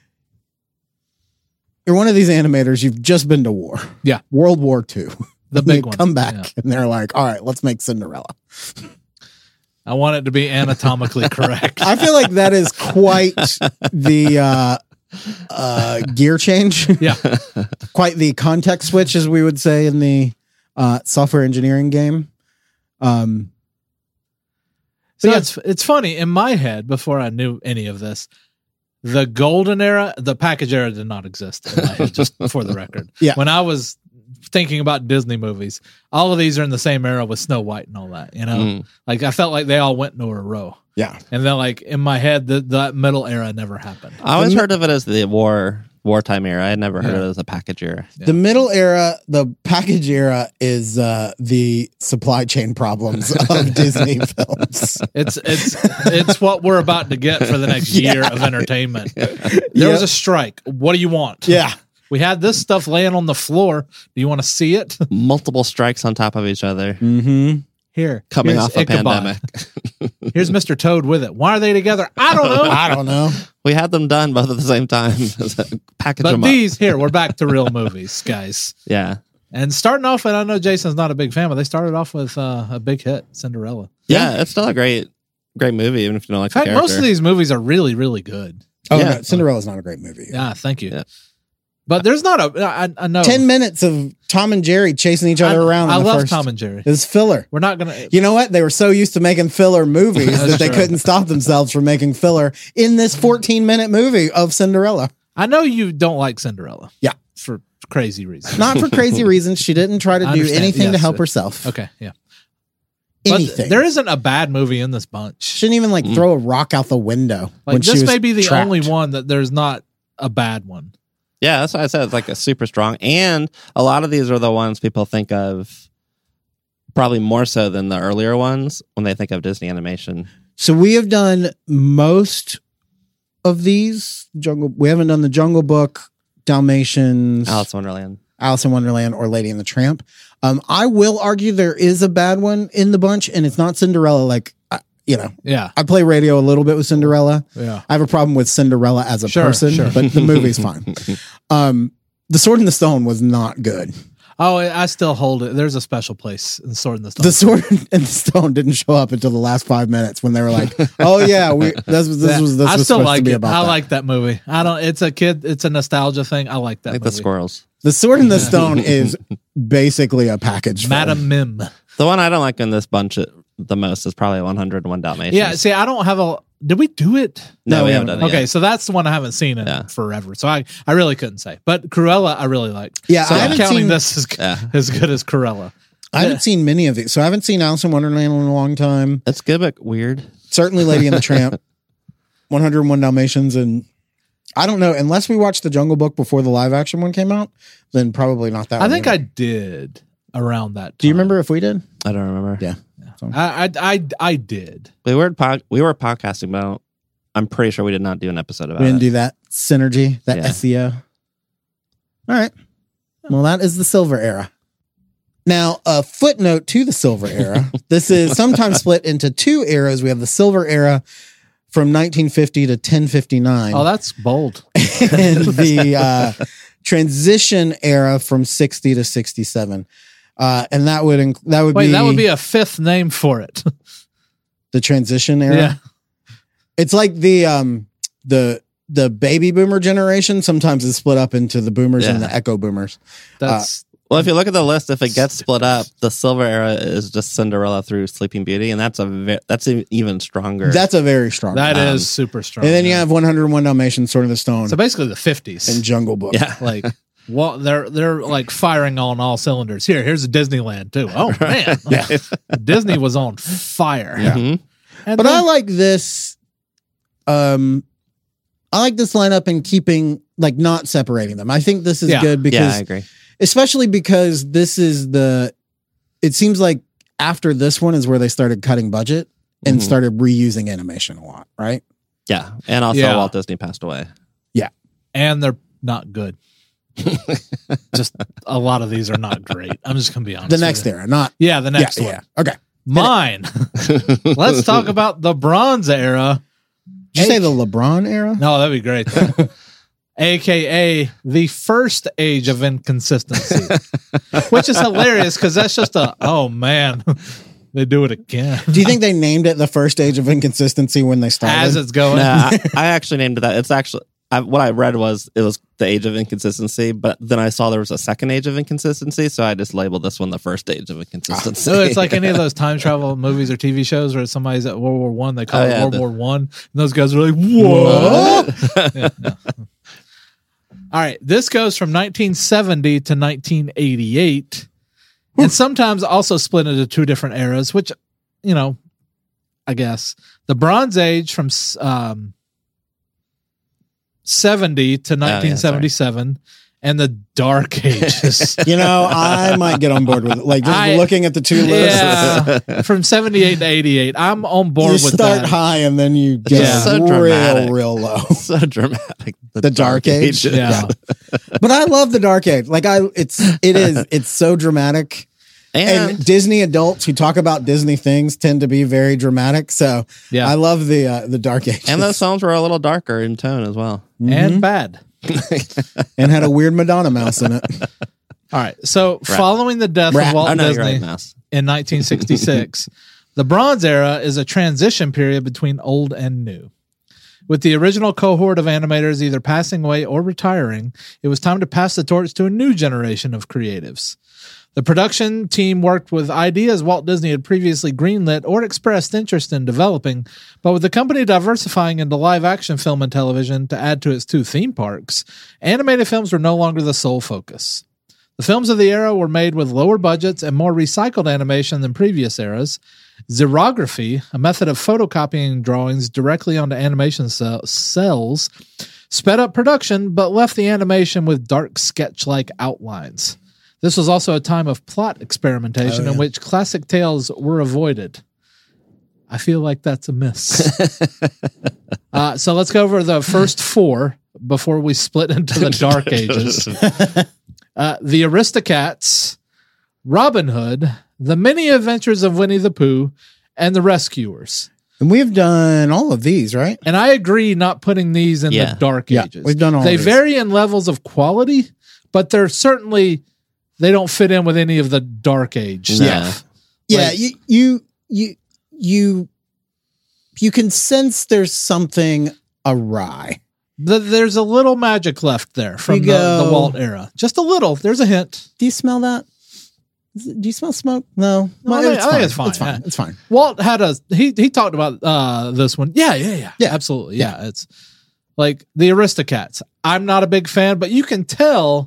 You're one of these animators, you've just been to war. Yeah. World War II. The And they big one. come back Yeah. and they're like, all right, let's make Cinderella. I want it to be anatomically correct. I feel like that is quite the gear change. Yeah. Quite the context switch, as we would say in the software engineering game. So yeah. it's funny in my head before I knew any of this. The golden era, the package era did not exist in my head, just for the record. Yeah. When I was thinking about Disney movies, all of these are in the same era with Snow White and all that, you know? Like I felt like they all went into a row. Yeah. And then like in my head, that middle era never happened. I always heard of it as the wartime era. I had never heard of it as a package era. Yeah. The middle era, the package era, is the supply chain problems of Disney films. It's what we're about to get for the next year of entertainment. There was a strike. What do you want? Yeah. We had this stuff laying on the floor. Do you want to see it? Multiple strikes on top of each other. Mm-hmm. Here. Coming here's off a Ichabod. pandemic. Here's Mr. Toad with it. Why are they together? I don't know. I don't know. We had them done both at the same time. Package But them these, here, we're back to real movies, guys. up. Yeah. And starting off, and I know Jason's not a big fan, but they started off with a big hit, Cinderella. Yeah, it's still a great great movie, even if you don't like In fact, the character. most of these movies are really, really good. Oh, Yeah. no, Cinderella's not a great movie. Yeah, thank you. Yeah. But there's not I know. 10 minutes of Tom and Jerry chasing each other around. I in the love first. Tom and Jerry. It's filler. We're not gonna. You know what? They were so used to making filler movies that they true. couldn't stop themselves from making filler in this 14-minute movie of Cinderella. I know you don't like Cinderella. Yeah. For crazy reasons. Not for crazy reasons. She didn't try to I do understand. anything to Yes. help herself. Okay, yeah. But Anything. there isn't a bad movie in this bunch. She didn't even throw a rock out the window. Like when she this was may be the trapped. only one that there's not a bad one. Yeah, that's why I said it's like a super strong. And a lot of these are the ones people think of probably more so than the earlier ones when they think of Disney animation. So we have done most of these. We haven't done the Jungle Book, Dalmatians, Alice in Wonderland. Alice in Wonderland, or Lady and the Tramp. I will argue there is a bad one in the bunch, and it's not Cinderella. Yeah. I play radio a little bit with Cinderella. Yeah. I have a problem with Cinderella as a Sure, person, sure. but the movie's fine. The Sword in the Stone was not good. Oh, I still hold it. There's a special place in Sword in the Stone. The Sword in the Stone didn't show up until the last 5 minutes when they were like, "Oh yeah, this was I still supposed like to be it. about I that." like that movie. I don't. It's a nostalgia thing. I like that Like movie. the squirrels. The Sword in the Stone is basically a package film. Madam Mim. The one I don't like in this bunch the most is probably 101 Dalmatians. Yeah. See, I don't have a. Did we do it? No, we haven't done it Okay, yet. so that's the one I haven't seen in Yeah. forever. So I really couldn't say. But Cruella, I really like. Yeah, so I I'm haven't counting seen- this as good as Cruella. I haven't seen many of these, so I haven't seen Alice in Wonderland in a long time. It's good, but weird. Certainly, Lady and the Tramp, 101 Dalmatians, and I don't know unless we watched the Jungle Book before the live action one came out. Then probably not that. I one think either. I did around that time. Do you remember if we did? I don't remember. Yeah. I did. We were podcasting about. I'm pretty sure we did not do an episode about We didn't it. do that synergy, that Yeah. SEO. All right. Well, that is the Silver Era. Now, a footnote to the Silver Era. This is sometimes split into two eras. We have the Silver Era from 1950 to 1059. Oh, that's bold. And the transition era from 60 to 67. And that would Wait, be that would be a fifth name for it. the transition era. Yeah. It's like the baby boomer generation sometimes is split up into the boomers and Yeah. the echo boomers. That's Well, if you look at the list, if it gets split up, the Silver Era is just Cinderella through Sleeping Beauty, and that's even stronger. That's a very strong. that one. is super strong. And then you yeah. have 101 Dalmatians, Sword of the Stone, so basically the 50s. and Jungle Book. yeah. Like well, they're like firing on all cylinders. Here's a Disneyland too. Oh man, Disney was on fire. Mhm. And But then- I like this. I like this lineup and keeping like not separating them. I think this is Yeah. good Yeah, I because, agree. especially because this is it seems like after this one is where they started cutting budget and Mhm. started reusing animation a lot, right? Yeah, and also Yeah. Walt Disney passed away. and they're not good. Just a lot of these are not great. I'm just gonna be honest. The with next you. era, not Yeah, the next one. Yeah. Okay. Mine. Let's talk about the Bronze Era. Did you say the LeBron era? No, that'd be great. AKA the first age of inconsistency, which is hilarious because that's just oh man, they do it again Do you think they named it the first age of inconsistency when they started? as it's going. No, I actually named it that. It's actually what I read was it was the age of inconsistency, but then I saw there was a second age of inconsistency, so I just labeled this one the first age of inconsistency. So it's like any of those time travel movies or TV shows where somebody's at World War One, they call Oh, it yeah, World the- War One, and those guys are like, "What?" Yeah, no. All right, this goes from 1970 to 1988, and sometimes also split into two different eras, which I guess the Bronze Age from 70 to 1977, and the Dark Ages. I might get on board with it. Like just looking at the two lists. Yeah, from 78 to 88. I'm on board You with start that. high and then you get Yeah. So dramatic. real low. so dramatic. The Dark Age. Yeah. But I love the Dark Age. Like it's so dramatic. And Disney adults who talk about Disney things tend to be very dramatic. So Yeah. I love the Dark Age. And those songs were a little darker in tone as well. And bad. and had a weird Madonna mouse in it. All right. So following the death Rat. of Walt Oh, no, you're Disney right, Mouse. in 1966, The Bronze Era is a transition period between old and new. With the original cohort of animators either passing away or retiring, it was time to pass the torch to a new generation of creatives. The production team worked with ideas Walt Disney had previously greenlit or expressed interest in developing, but with the company diversifying into live-action film and television to add to its 2 theme parks, animated films were no longer the sole focus. The films of the era were made with lower budgets and more recycled animation than previous eras. Xerography, a method of photocopying drawings directly onto animation cells, sped up production but left the animation with dark sketch-like outlines. This was also a time of plot experimentation in which classic tales were avoided. I feel like that's a miss. So let's go over the first 4 before we split into the Dark Ages. The Aristocats, Robin Hood, The Many Adventures of Winnie the Pooh, and The Rescuers. And we've done all of these, right? And I agree not putting these in the Dark Ages. We've done all They of these. vary in levels of quality, but they're certainly... They don't fit in with any of the Dark Age stuff. Yeah, you can sense there's something awry. There's a little magic left there from the Walt era. Just a little. There's a hint. Do you smell that? Do you smell smoke? No. I think it's fine. It's fine. Yeah. It's fine. Walt had he talked about this one. Yeah, absolutely. Yeah, it's like the Aristocats. I'm not a big fan, but you can tell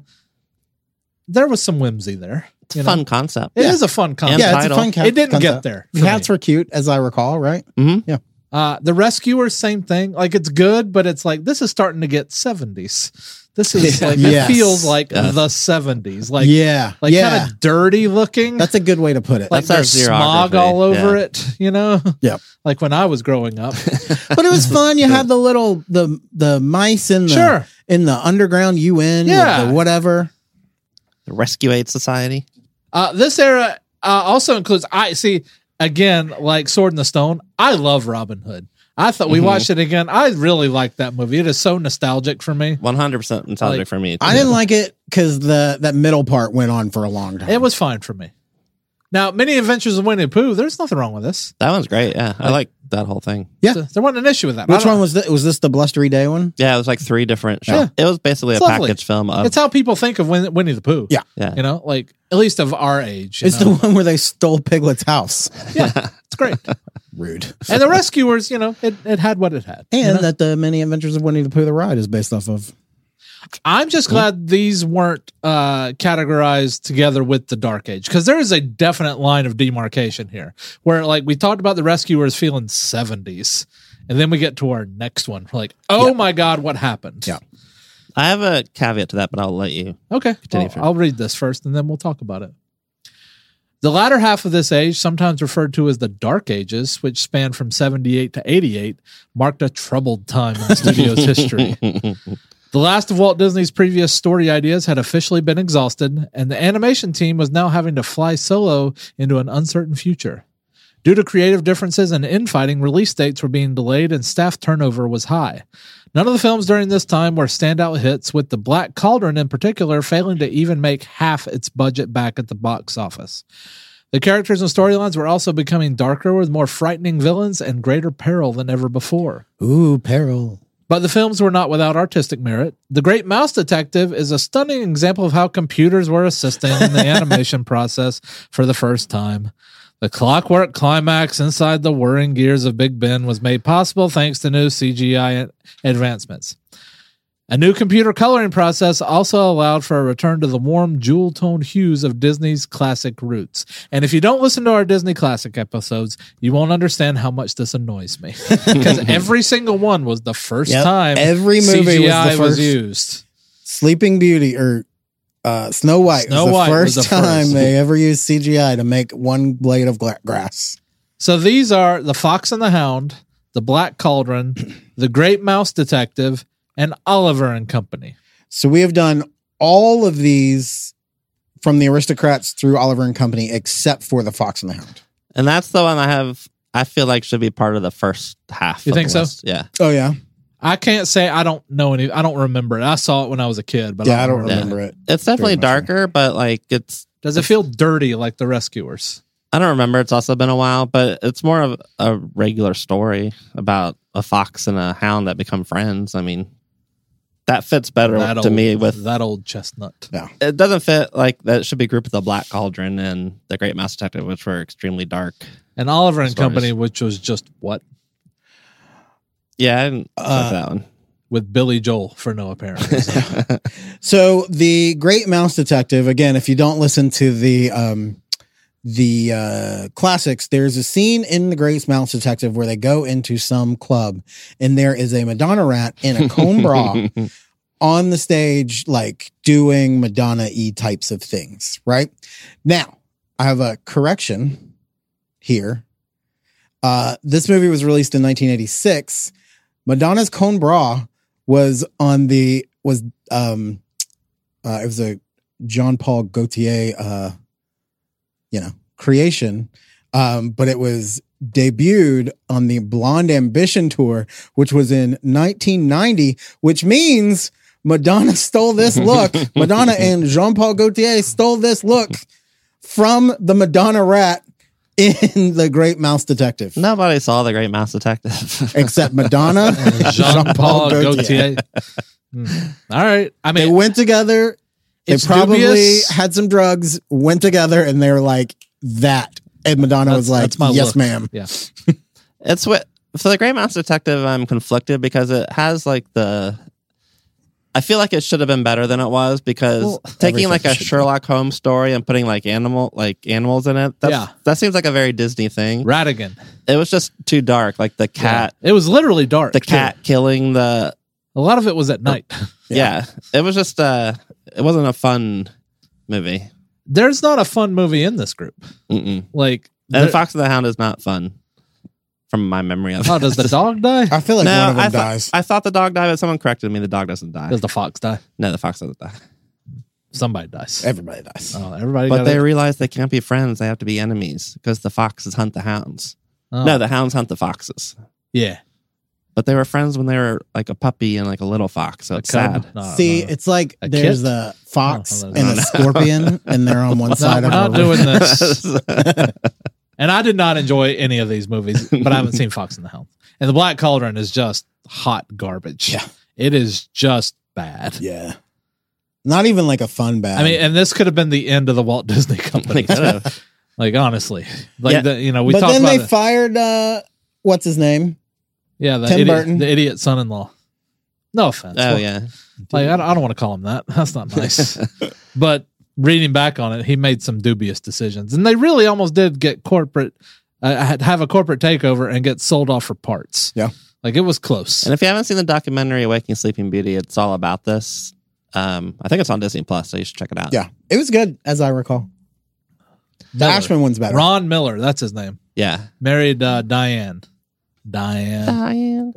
there was some whimsy there. It's a fun concept. It is a fun concept. Yeah, it's a fun concept. It didn't get there. The cats were cute, as I recall, right? Mm-hmm. Yeah. The Rescuers, same thing. Like, it's good, but it's like, this is starting to get 70s. This is like, it feels like the 70s. Like, kind of dirty looking. That's a good way to put it. Like, there's smog all over it, you know? Yeah. Like when I was growing up. But it was fun. You had the little, the mice in the underground UN, with the whatever. The Rescue Aid Society. This era also includes, again, like Sword in the Stone, I love Robin Hood. I thought we watched it again. I really liked that movie. It is so nostalgic for me. 100% nostalgic for me. I didn't like it because that middle part went on for a long time. It was fine for me. Now, Many Adventures of Winnie the Pooh, there's nothing wrong with this. That one's great. Yeah. I like that whole thing. Yeah. So there wasn't an issue with that. Which one was this? Was this the Blustery Day one? Yeah, it was like 3 different shows. Yeah. It was basically It's a lovely. package film of... It's how people think of Winnie the Pooh. Yeah. You know, like, at least of our age. It's the one where they stole Piglet's house. Yeah, it's great. Rude. And the Rescuers, you know, it had what it had. And you know? that the Many Adventures of Winnie the Pooh, the ride, is based off of. I'm just glad these weren't categorized together with the Dark Age, because there is a definite line of demarcation here where, like, we talked about the Rescuers feeling 70s, and then we get to our next one. We're like, oh my God, what happened? Yeah. I have a caveat to that, but I'll let you. Okay. Well, I'll read this first, and then we'll talk about it. The latter half of this age, sometimes referred to as the Dark Ages, which spanned from 78 to 88, marked a troubled time in the studio's history. The last of Walt Disney's previous story ideas had officially been exhausted, and the animation team was now having to fly solo into an uncertain future. Due to creative differences and infighting, release dates were being delayed and staff turnover was high. None of the films during this time were standout hits, with The Black Cauldron in particular failing to even make half its budget back at the box office. The characters and storylines were also becoming darker, with more frightening villains and greater peril than ever before. Ooh, peril. But the films were not without artistic merit. The Great Mouse Detective is a stunning example of how computers were assisting in the animation process for the first time. The clockwork climax inside the whirring gears of Big Ben was made possible thanks to new CGI advancements. A new computer coloring process also allowed for a return to the warm, jewel-toned hues of Disney's classic roots. And if you don't listen to our Disney Classic episodes, you won't understand how much this annoys me. Because every single one was the first time every movie CGI was used. Sleeping Beauty or Snow White was the first time they ever used CGI to make one blade of grass. So these are The Fox and the Hound, The Black Cauldron, The Great Mouse Detective, and Oliver and Company. So we have done all of these from the Aristocrats through Oliver and Company, except for The Fox and the Hound. And that's the one I feel like should be part of the first half. You think so? List. Yeah. Oh, yeah. I can't say I don't know any. I don't remember it. I saw it when I was a kid, but I don't remember it. It's definitely darker, but like it's. Does it feel dirty like The Rescuers? I don't remember. It's also been a while, but it's more of a regular story about a fox and a hound that become friends. I mean, that fits better to me with that old chestnut. Yeah. It doesn't fit like that. It should be grouped with The Black Cauldron and The Great Mouse Detective, which were extremely dark. And Oliver and stories. Company, which was just what? Yeah, I didn't like that one. With Billy Joel for no apparent reason. So the Great Mouse Detective, again, if you don't listen to the classics, there's a scene in the Great Mouse Detective where they go into some club and there is a Madonna rat in a comb bra on the stage, like doing Madonna-y types of things, right? Now, I have a correction here. This movie was released in 1986. Madonna's comb bra was it was a Jean-Paul Gaultier creation, but it was debuted on the Blonde Ambition tour, which was in 1990, which means Madonna stole this look. Madonna and Jean-Paul Gaultier stole this look from the Madonna rat in The Great Mouse Detective. Nobody saw The Great Mouse Detective. Except Madonna and Jean-Paul Gaultier. All right. I mean, they went together. They probably dubious. had some drugs, went together, and they were like, that. And Madonna was like, that's my yes, look. ma'am. Yeah. It's what for The Great Mouse Detective, I'm conflicted because it has like I feel like it should have been better than it was because taking like a Sherlock Holmes story and putting like animals in it, that seems like a very Disney thing. Ratigan. It was just too dark. Like the cat. Yeah. It was literally dark. The cat killing the. A lot of it was at night. Yeah. It was just it wasn't a fun movie. There's not a fun movie in this group. Mm-mm. Like, and Fox and the Hound is not fun. From my memory of it. Oh, does the dog die? I feel like one of them dies. I thought the dog died, but someone corrected me. The dog doesn't die. Does the fox die? No, the fox doesn't die. Somebody dies. Everybody dies. Oh, everybody. But they realize they can't be friends. They have to be enemies because the foxes hunt the hounds. Oh. No, the hounds hunt the foxes. Yeah. But they were friends when they were like a puppy and like a little fox. So it's sad. See, it's like there's kit? a fox and a scorpion, and they're on one side of we're not a doing this. And I did not enjoy any of these movies, but I haven't seen Fox and the Hound. And The Black Cauldron is just hot garbage. Yeah. It is just bad. Yeah. Not even like a fun bad. I mean, and this could have been the end of the Walt Disney Company. Like, honestly. Like, Yeah. we but talked then about they fired, what's his name? Yeah, the Tim idiot, Burton. the idiot son-in-law. No offense. Oh, Well, yeah. Like, I don't want to call him that. That's not nice. But reading back on it, he made some dubious decisions. And they really almost did get corporate, have a corporate takeover and get sold off for parts. Yeah. Like, it was close. And if you haven't seen the documentary Awakening Sleeping Beauty, it's all about this. I think it's on Disney Plus, so you should check it out. Yeah. It was good, as I recall. The Miller. Ashman one's better. Ron Miller, that's his name. Yeah. Married Diane. Diane.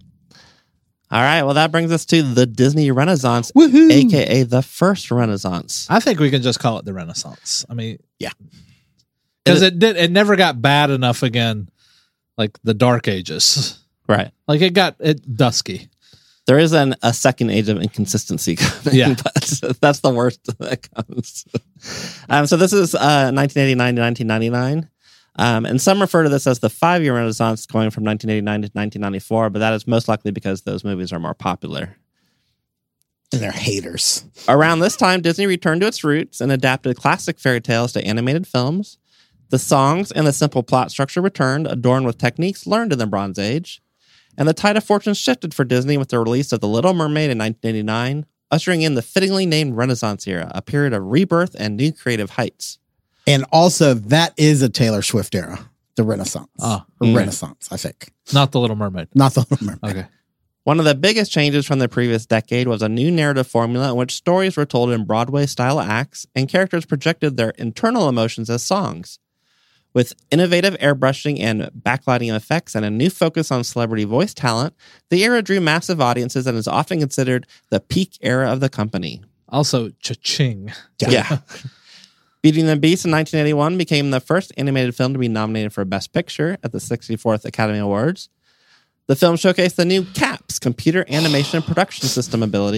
All right. Well, that brings us to the Disney Renaissance, Woohoo! aka the first Renaissance. I think we can just call it the Renaissance. I mean, Yeah. because it never got bad enough again, like the Dark Ages. Right. Like it got dusky. There is a second age of inconsistency coming, Yeah. but that's the worst that comes. So this is 1989 to 1999. And some refer to this as the 5-year Renaissance going from 1989 to 1994, but that is most likely because those movies are more popular. And they're haters. Around this time, Disney returned to its roots and adapted classic fairy tales to animated films. The songs and the simple plot structure returned, adorned with techniques learned in the Bronze Age. And the tide of fortune shifted for Disney with the release of The Little Mermaid in 1989, ushering in the fittingly named Renaissance era, a period of rebirth and new creative heights. And also, that is a Taylor Swift era, the Renaissance. Renaissance, I think. Not the Little Mermaid. Not the Little Mermaid. Okay. One of the biggest changes from the previous decade was a new narrative formula in which stories were told in Broadway-style acts and characters projected their internal emotions as songs. With innovative airbrushing and backlighting effects and a new focus on celebrity voice talent, the era drew massive audiences and is often considered the peak era of the company. Also, cha-ching. Yeah. Beauty and the Beast in 1981 became the first animated film to be nominated for Best Picture at the 64th Academy Awards. The film showcased the new CAPS, computer animation production system abilities,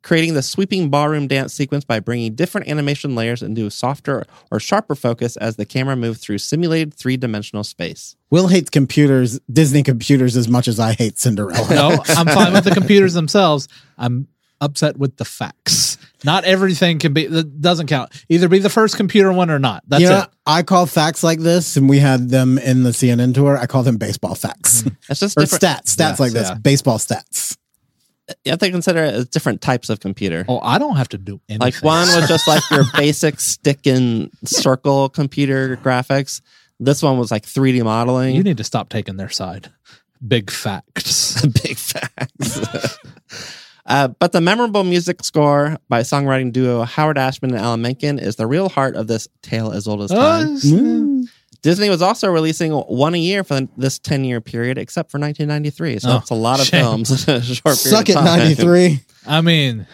creating the sweeping ballroom dance sequence by bringing different animation layers into a softer or sharper focus as the camera moved through simulated three-dimensional space. Will hates computers, Disney computers, as much as I hate Cinderella. No, I'm fine with the computers themselves. I'm upset with the facts. Not everything can be, that doesn't count. Either be the first computer one or not. That's it. I call facts like this, and we had them in the CNN tour. I call them baseball facts. It's just or different. stats like this. yeah. Baseball stats. You have to consider it as different types of computer. Oh, I don't have to do anything. Like one was just like your basic stick and circle computer graphics. This one was like 3D modeling. You need to stop taking their side. Big facts. Big facts. But the memorable music score by songwriting duo Howard Ashman and Alan Menken is the real heart of this tale as old as time. Disney was also releasing one a year for this 10-year period, except for 1993. So that's a lot of films in a short period Suck of it, time. 93. I mean,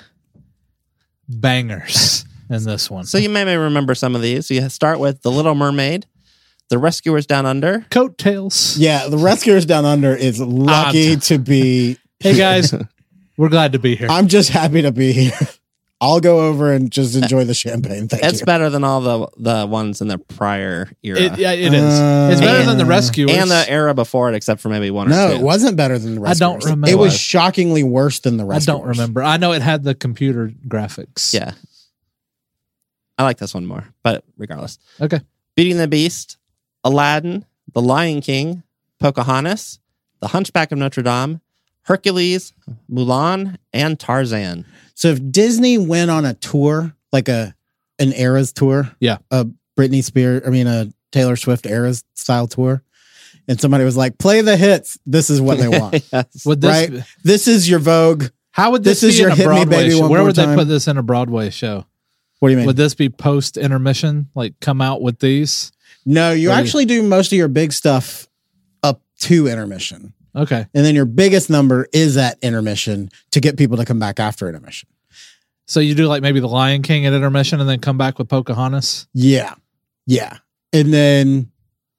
bangers in this one. So you may remember some of these. You start with The Little Mermaid, The Rescuers Down Under. Coattails. Yeah, the Rescuers Down Under is lucky to be. Hey, guys, we're glad to be here. I'm just happy to be here. I'll go over and just enjoy the champagne. Thank It's you. better than all the ones in the prior era. It is. It's better than the Rescuers. And the era before it, except for maybe one or No, two. it wasn't better than the I Rescuers. don't remember. It was shockingly worse than the I Rescuers. don't remember. I know it had the computer graphics. Yeah. I like this one more, but regardless. Okay. Beauty and the Beast, Aladdin, The Lion King, Pocahontas, The Hunchback of Notre Dame, Hercules, Mulan, and Tarzan. So if Disney went on a tour, like an Eras tour, Yeah. a Britney Spears, a Taylor Swift Eras style tour, and somebody was like, "Play the hits," this is what they want, Yes. Would this, right? This is your Vogue. How would this, This is be your in a Hit Me Broadway Baby show? One Where More would they Time. put this in a Broadway show? What do you mean? Would this be post intermission? Like come out with these? No, you What do you- actually do most of your big stuff up to intermission. Okay. And then your biggest number is at intermission to get people to come back after intermission. So you do like maybe The Lion King at intermission and then come back with Pocahontas? Yeah. Yeah. And then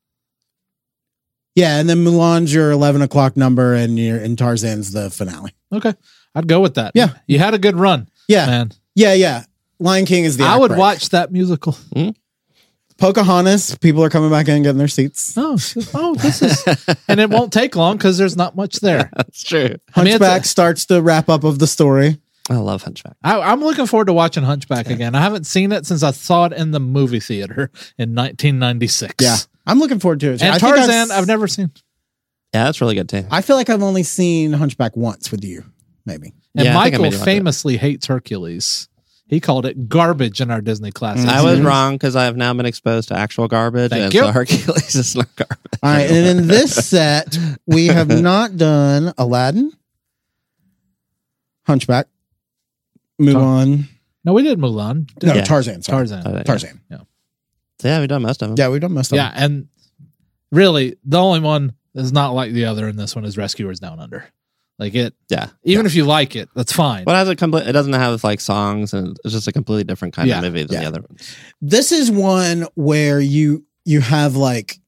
Mulan's your 11 o'clock number and Tarzan's the finale. Okay. I'd go with that. Yeah. You had a good run. Yeah. Man. Yeah. Lion King is the I act would break. watch that musical. Pocahontas. People are coming back in and getting their seats. Oh, this is, and it won't take long because there's not much there. That's true. I mean, it's Hunchback starts the wrap up of the story. I love Hunchback. I'm looking forward to watching Hunchback again. I haven't seen it since I saw it in the movie theater in 1996. Yeah. I'm looking forward to it. And I think Tarzan, I've never seen. Yeah, that's really good too. I feel like I've only seen Hunchback once with you, maybe. And Yeah, I think I Michael made you like famously hates Hercules. He called it garbage in our Disney classics. I was wrong because I have now been exposed to actual garbage. Thank and you. so Hercules is not garbage. All right. And in this set, we have not done Aladdin, Hunchback, Mulan. No, we did Mulan. No, Yeah. Tarzan. Sorry. Tarzan. Tarzan. So yeah, we've done most of them. Yeah, we've done most of Yeah, and really, the only one that's not like the other in this one is Rescuers Down Under. Like it, Yeah. even if you like it, that's fine. But it doesn't have like songs, and it's just a completely different kind Yeah. of movie than Yeah. the other ones. This is one where you have like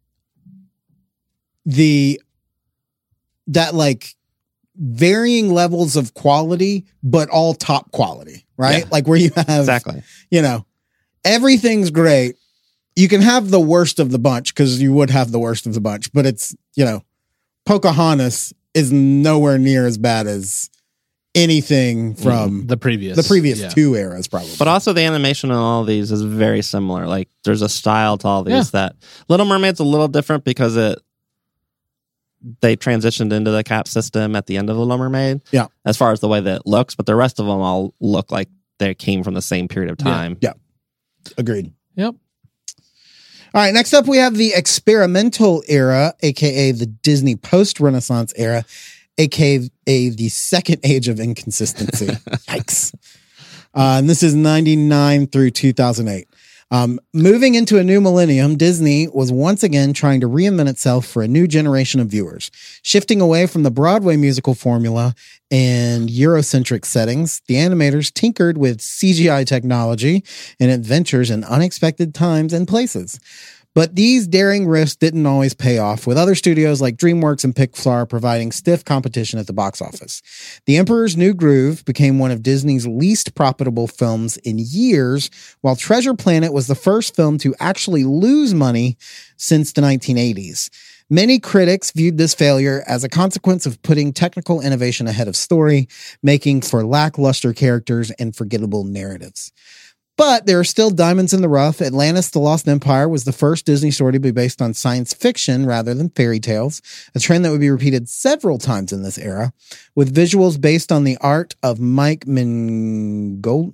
varying levels of quality, but all top quality, right? Yeah. Like where you have Exactly. Everything's great. You can have the worst of the bunch because you would have the worst of the bunch, but it's, Pocahontas is nowhere near as bad as anything from the previous yeah. two eras, probably. But also the animation on all of these is very similar. Like there's a style to all these that Little Mermaid's a little different because they transitioned into the cap system at the end of Little Mermaid. Yeah. As far as the way that it looks, but the rest of them all look like they came from the same period of time. Yeah. Agreed. Yep. All right, next up we have the experimental era, aka the Disney post-Renaissance era, aka the second age of inconsistency. Yikes. And this is 99 through 2008. Moving into a new millennium, Disney was once again trying to reinvent itself for a new generation of viewers. Shifting away from the Broadway musical formula and Eurocentric settings, the animators tinkered with CGI technology and adventures in unexpected times and places. But these daring risks didn't always pay off, with other studios like DreamWorks and Pixar providing stiff competition at the box office. The Emperor's New Groove became one of Disney's least profitable films in years, while Treasure Planet was the first film to actually lose money since the 1980s. Many critics viewed this failure as a consequence of putting technical innovation ahead of story, making for lackluster characters and forgettable narratives. But there are still diamonds in the rough. Atlantis: The Lost Empire was the first Disney story to be based on science fiction rather than fairy tales, a trend that would be repeated several times in this era, with visuals based on the art of Mike Mignola.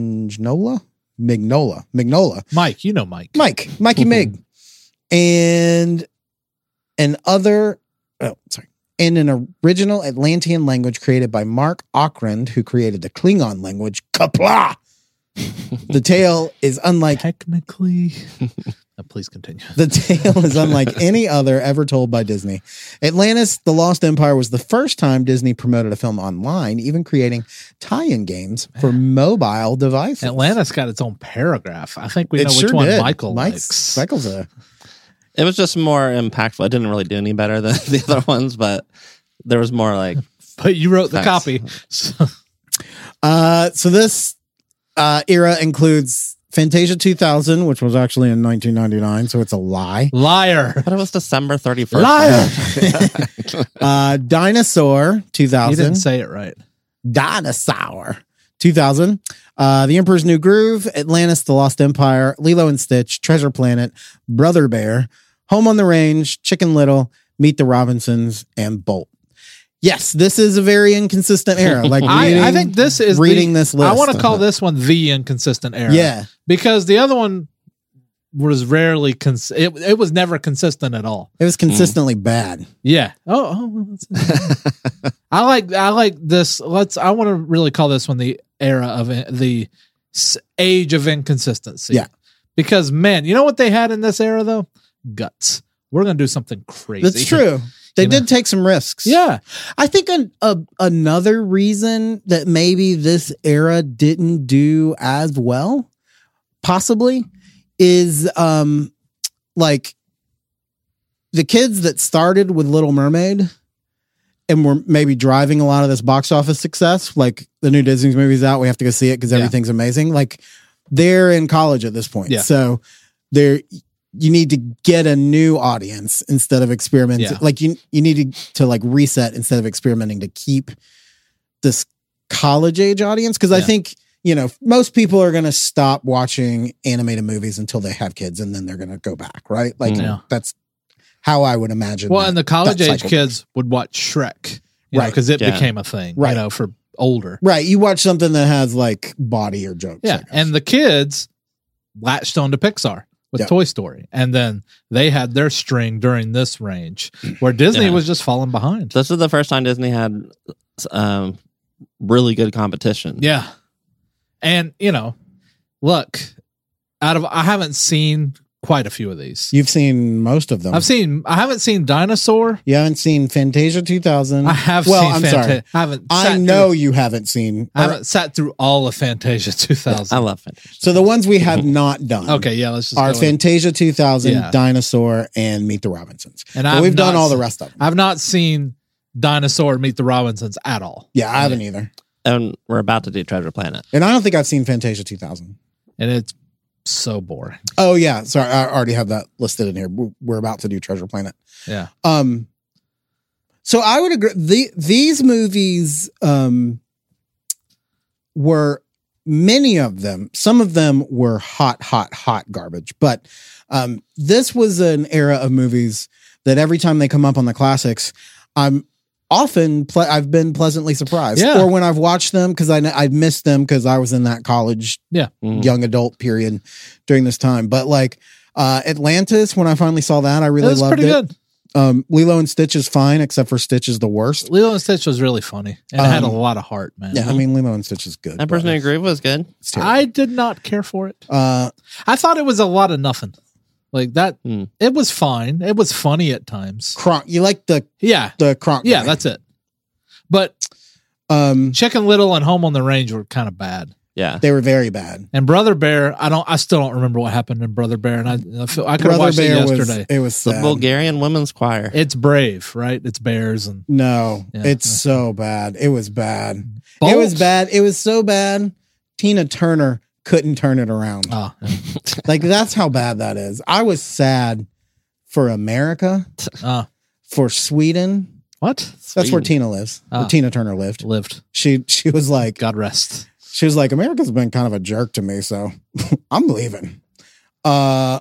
Mike, you know Mike. Mikey Mig. And an original Atlantean language created by Mark Okrand, who created the Klingon language, Qapla'. The tale is unlike... Technically... please continue. The tale is unlike any other ever told by Disney. Atlantis: The Lost Empire was the first time Disney promoted a film online, even creating tie-in games for mobile devices. Atlantis got its own paragraph. I think we know which one Michael likes. Michael's a... It was just more impactful. It didn't really do any better than the other ones, but there was more like... But you wrote the copy. So this era includes Fantasia 2000, which was actually in 1999, so it's a lie. Liar. But it was December 31st. Liar. Dinosaur 2000. You didn't say it right. Dinosaur 2000. The Emperor's New Groove, Atlantis: The Lost Empire, Lilo and Stitch, Treasure Planet, Brother Bear, Home on the Range, Chicken Little, Meet the Robinsons, and Bolt. Yes, this is a very inconsistent era. Like I think this is this list. I want to call this one the inconsistent era. Yeah, because the other one was rarely it was never consistent at all. It was consistently bad. Yeah. I like this. I want to really call this one the era of the age of inconsistency. Yeah. Because man, you know what they had in this era though? Guts. We're going to do something crazy. That's true. They did take some risks. Yeah. I think another reason that maybe this era didn't do as well, possibly, is like the kids that started with Little Mermaid and were maybe driving a lot of this box office success, like the new Disney movie's out, we have to go see it because everything's amazing. Like they're in college at this point. Yeah. So you need to get a new audience instead of experimenting. Yeah. Like you need to like reset instead of experimenting to keep this college age audience. Cause I think, most people are going to stop watching animated movies until they have kids and then they're going to go back. Right. Like that's how I would imagine. Well, and the college age kids would watch Shrek, right. Cause it became a thing, right. For older. Right. You watch something that has like body or jokes. Yeah. And the kids latched on to Pixar with Toy Story. And then they had their string during this range where Disney was just falling behind. This is the first time Disney had really good competition. Yeah. And, look, I haven't seen quite a few of these. You've seen most of them. I haven't seen Dinosaur. You haven't seen Fantasia 2000. I have seen sorry. I know you haven't seen. I haven't sat through all of Fantasia 2000. I love Fantasia. So the ones we have not done. Okay, yeah, let's just are Fantasia 2000, Yeah. Dinosaur, and Meet the Robinsons. And we've done all the rest of them. I've not seen Dinosaur, Meet the Robinsons at all. Yeah, I haven't either. And we're about to do Treasure Planet. And I don't think I've seen Fantasia 2000. And it's so boring. Oh yeah, sorry, I already have that listed in here. We're about to do Treasure Planet. Yeah. So I would agree. These movies were, many of them. Some of them were hot garbage. But this was an era of movies that every time they come up on the classics, I've been pleasantly surprised. Yeah. Or when I've watched them, because I missed them because I was in that college young adult period during this time. But like Atlantis, when I finally saw that, I really loved it. Good. Lilo and Stitch is fine, except for Stitch is the worst. Lilo and Stitch was really funny. And it had a lot of heart, man. Yeah, I mean, Lilo and Stitch is good. Emperor's New Groove was good. I did not care for it. I thought it was a lot of nothing. Like that, it was fine. It was funny at times. Kronk, you like the Kronk guy. That's it. But Chicken Little and Home on the Range were kind of bad. Yeah. They were very bad. And Brother Bear, I still don't remember what happened in Brother Bear, and I could have watched it yesterday. It was The sad. Bulgarian women's choir. It's Brave, right? It's bears and No, Yeah. it's so bad. It was bad. Bolt? It was bad. It was so bad. Tina Turner couldn't turn it around. oh, Like, that's how bad that is. I was sad for America, for Sweden. what? That's where Tina lives. Where Ah. Tina Turner lived. Lived. She was like, God rest. she was like, America's been kind of a jerk to me, so I'm leaving. I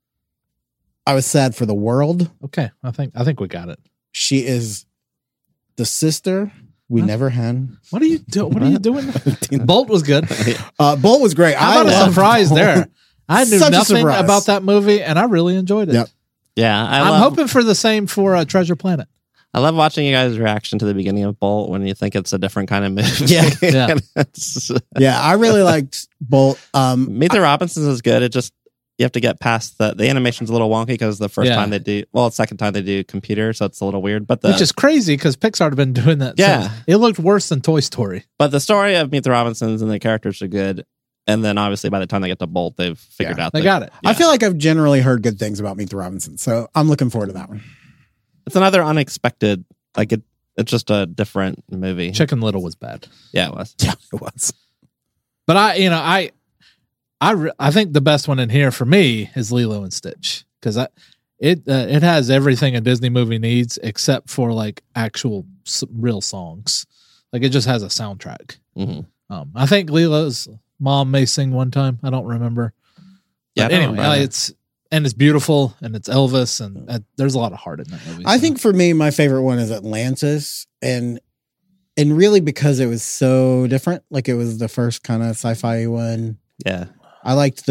was sad for the world. Okay, I think we got it. She is the sister we never had. What are you doing? What are you doing? Bolt was good. Bolt was great. How about a loved surprise Bolt. there? I knew Such a nothing surprise. about that movie, and I really enjoyed it. Yep. Yeah. I'm hoping for the same for Treasure Planet. I love watching you guys' reaction to the beginning of Bolt when you think it's a different kind of movie. Yeah. Yeah. Yeah, I really liked Bolt. Meet the Robinsons is good. It just, you have to get past the animation's a little wonky because the first Yeah. time they do, well, it's the second time they do computer, so it's a little weird. But Which is crazy because Pixar had been doing that. Yeah. since. It looked worse than Toy Story. but the story of Meet the Robinsons and the characters are good. And then obviously by the time they get to Bolt, they've figured out They got it. I feel like I've generally heard good things about Meet the Robinsons, so I'm looking forward to that one. it's another unexpected, like it's just a different movie. Chicken Little was bad. Yeah, it was. Yeah, it was. But I think the best one in here for me is Lilo and Stitch because it has everything a Disney movie needs except for like actual real songs. Like it just has a soundtrack. Mhm. I think Lilo's mom may sing one time. I don't remember. Yeah, But I don't anyway, remember. it's beautiful and it's Elvis and there's a lot of heart in that movie. I so. think for me, my favorite one is Atlantis, and really because it was so different. Like it was the first kind of sci-fi one. Yeah. I liked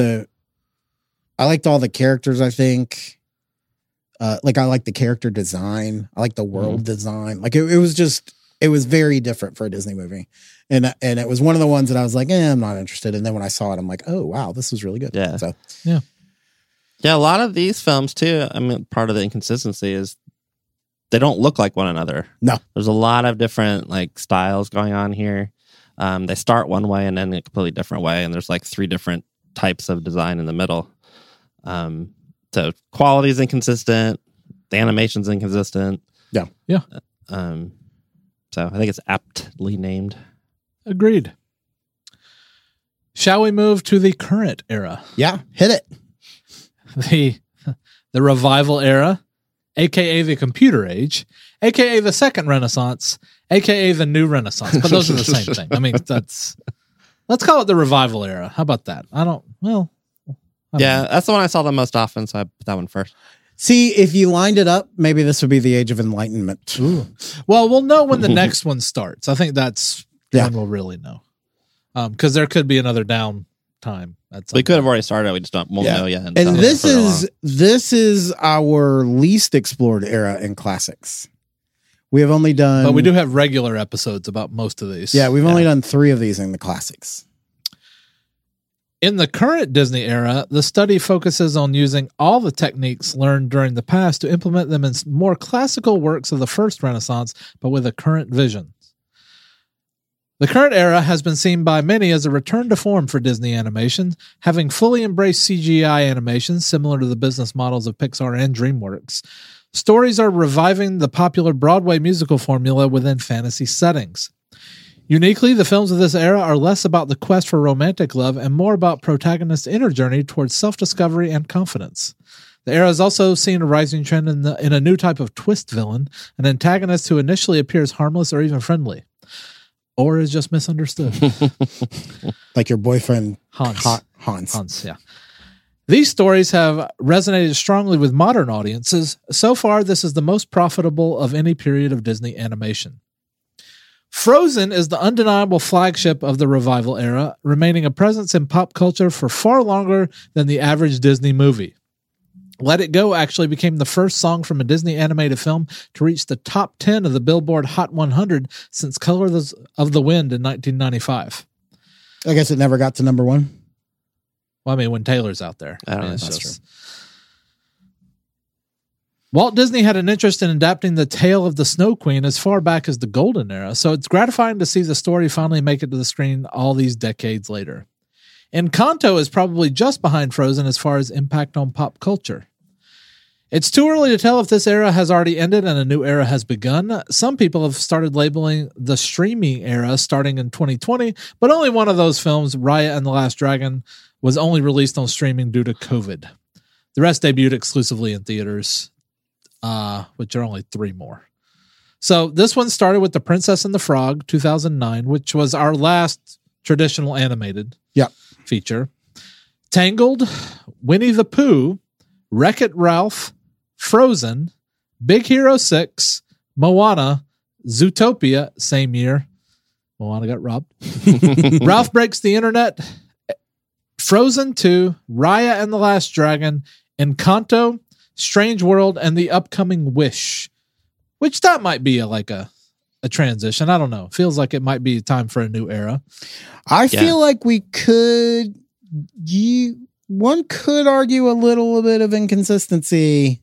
all the characters. I think, I like the character design. I like the world design. Like it was very different for a Disney movie, and it was one of the ones that I was like, I'm not interested. And then when I saw it, I'm like, oh wow, this was really good. Yeah. So Yeah, a lot of these films too. I mean, part of the inconsistency is they don't look like one another. No, there's a lot of different like styles going on here. They start one way and end a completely different way, and there's like 3 different types of design in the middle. So quality is inconsistent, the animation's inconsistent. Yeah. So I think it's aptly named. Agreed. Shall we move to the current era? Yeah, hit it. The revival era, aka the computer age, aka the second Renaissance, aka the new Renaissance. But those are the same thing. I mean, let's call it the revival era. How about that? I don't know. That's the one I saw the most often, so I put that one first. See, if you lined it up, maybe this would be the age of enlightenment. Ooh. Well, we'll know when the next one starts. I think that's when we'll really know. Because there could be another down time. We could have already started. We just won't know yet. And this is our least explored era in classics. We have only done, but we do have regular episodes about most of these. Yeah, we've only done 3 of these in the classics. In the current Disney era, the study focuses on using all the techniques learned during the past to implement them in more classical works of the first Renaissance, but with a current vision. The current era has been seen by many as a return to form for Disney animation, having fully embraced CGI animation similar to the business models of Pixar and DreamWorks. Stories are reviving the popular Broadway musical formula within fantasy settings. Uniquely, the films of this era are less about the quest for romantic love and more about protagonists' inner journey towards self-discovery and confidence. The era has also seen a rising trend in a new type of twist villain, an antagonist who initially appears harmless or even friendly, or is just misunderstood. Like your boyfriend, Hans. Hans, yeah. These stories have resonated strongly with modern audiences. So far, this is the most profitable of any period of Disney animation. Frozen is the undeniable flagship of the revival era, remaining a presence in pop culture for far longer than the average Disney movie. Let It Go actually became the first song from a Disney animated film to reach the top 10 of the Billboard Hot 100 since Colors of the Wind in 1995. I guess it never got to number 1. Well, I mean, when Taylor's out there. I don't know. It's That's just- Walt Disney had an interest in adapting the tale of the Snow Queen as far back as the Golden Era, so it's gratifying to see the story finally make it to the screen all these decades later. Encanto is probably just behind Frozen as far as impact on pop culture. It's too early to tell if this era has already ended and a new era has begun. Some people have started labeling the streaming era starting in 2020, but only one of those films, Raya and the Last Dragon, was only released on streaming due to COVID. The rest debuted exclusively in theaters, which are only 3 more. So this one started with The Princess and the Frog, 2009, which was our last traditional animated feature. Tangled, Winnie the Pooh, Wreck-It Ralph, Frozen, Big Hero 6, Moana, Zootopia, same year. Moana got robbed. Ralph Breaks the Internet, Frozen 2, Raya and the Last Dragon, Encanto, Strange World, and the upcoming Wish, which that might be a transition. I don't know. Feels like it might be time for a new era. I feel like we could. One could argue a little bit of inconsistency.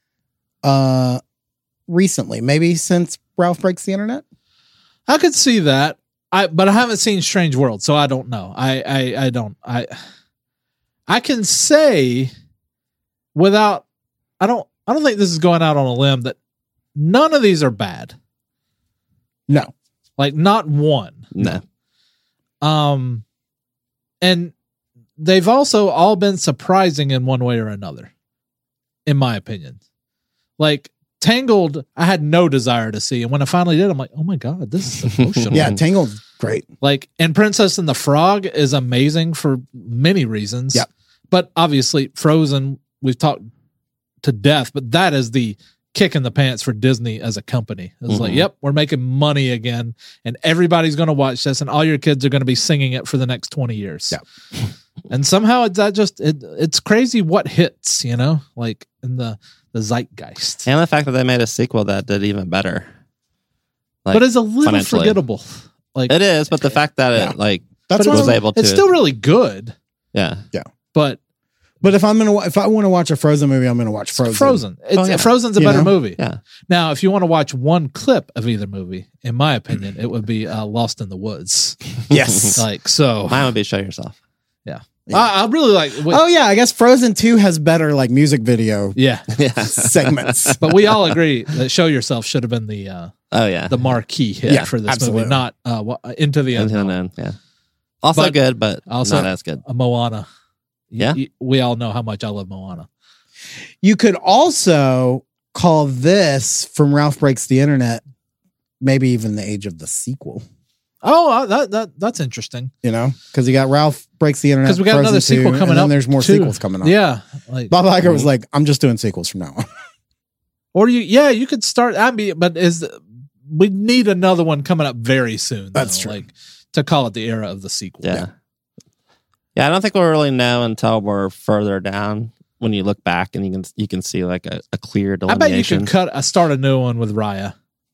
Recently, maybe since Ralph Breaks the Internet. I could see that. But I haven't seen Strange World, so I don't know. I don't. I can say without. I don't think this is going out on a limb that none of these are bad. No. Like not one. No. And they've also all been surprising in one way or another, in my opinion. Like Tangled, I had no desire to see, and when I finally did, I'm like, oh my god, this is emotional. Yeah, Tangled's great. Like, and Princess and the Frog is amazing for many reasons. Yeah. But obviously, Frozen, we've talked to death, but that is the kick in the pants for Disney as a company. It's like, yep, we're making money again, and everybody's going to watch this, and all your kids are going to be singing it for the next 20 years. Yeah. And somehow it's crazy what hits, like in the zeitgeist. And the fact that they made a sequel that did even better. Like, but it's a little financially. forgettable. Like It is, but the fact that That's it why was able to. it's still really good. Yeah. But if I want to watch a Frozen movie, I'm going to watch Frozen. Frozen's a better movie. Yeah. Now, if you want to watch one clip of either movie, in my opinion, it would be Lost in the Woods. Yes. Mine would be Show Yourself. Yeah. I really like. I guess Frozen 2 has better music video Yeah. segments. But we all agree that Show Yourself should have been the marquee hit for this absolutely. movie, not Into the Unknown. Yeah. Also But good, but also not as good. Moana. Yeah. We all know how much I love Moana. You could also call this from Ralph Breaks the Internet, maybe even the age of the sequel. Oh, that's interesting. Because you got Ralph Breaks the Internet. Because we got Frozen another sequel 2, coming and up. then there's more too. sequels coming up. Yeah. Bob Iger was like, I'm just doing sequels from now on. Or you could start. But we need another one coming up very soon. That's true. To call it the era of the sequel. Yeah. Yeah, I don't think we'll really know until we're further down when you look back and you can see like a clear I delineation. bet you could start a new one with Raya.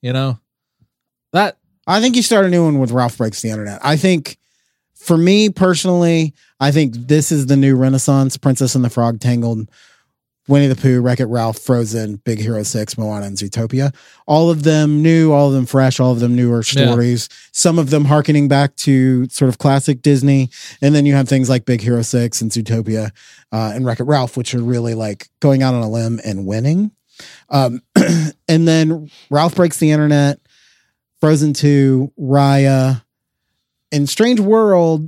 That I think you start a new one with Ralph Breaks the Internet. I think, for me personally, I think this is the new renaissance. Princess and the Frog, Tangled, Winnie the Pooh, Wreck-It Ralph, Frozen, Big Hero 6, Moana, and Zootopia. All of them new, all of them fresh, all of them newer stories. Yeah. Some of them hearkening back to sort of classic Disney. And then you have things like Big Hero 6 and Zootopia and Wreck-It Ralph, which are really going out on a limb and winning. And then Ralph Breaks the Internet, Frozen 2, Raya, and Strange World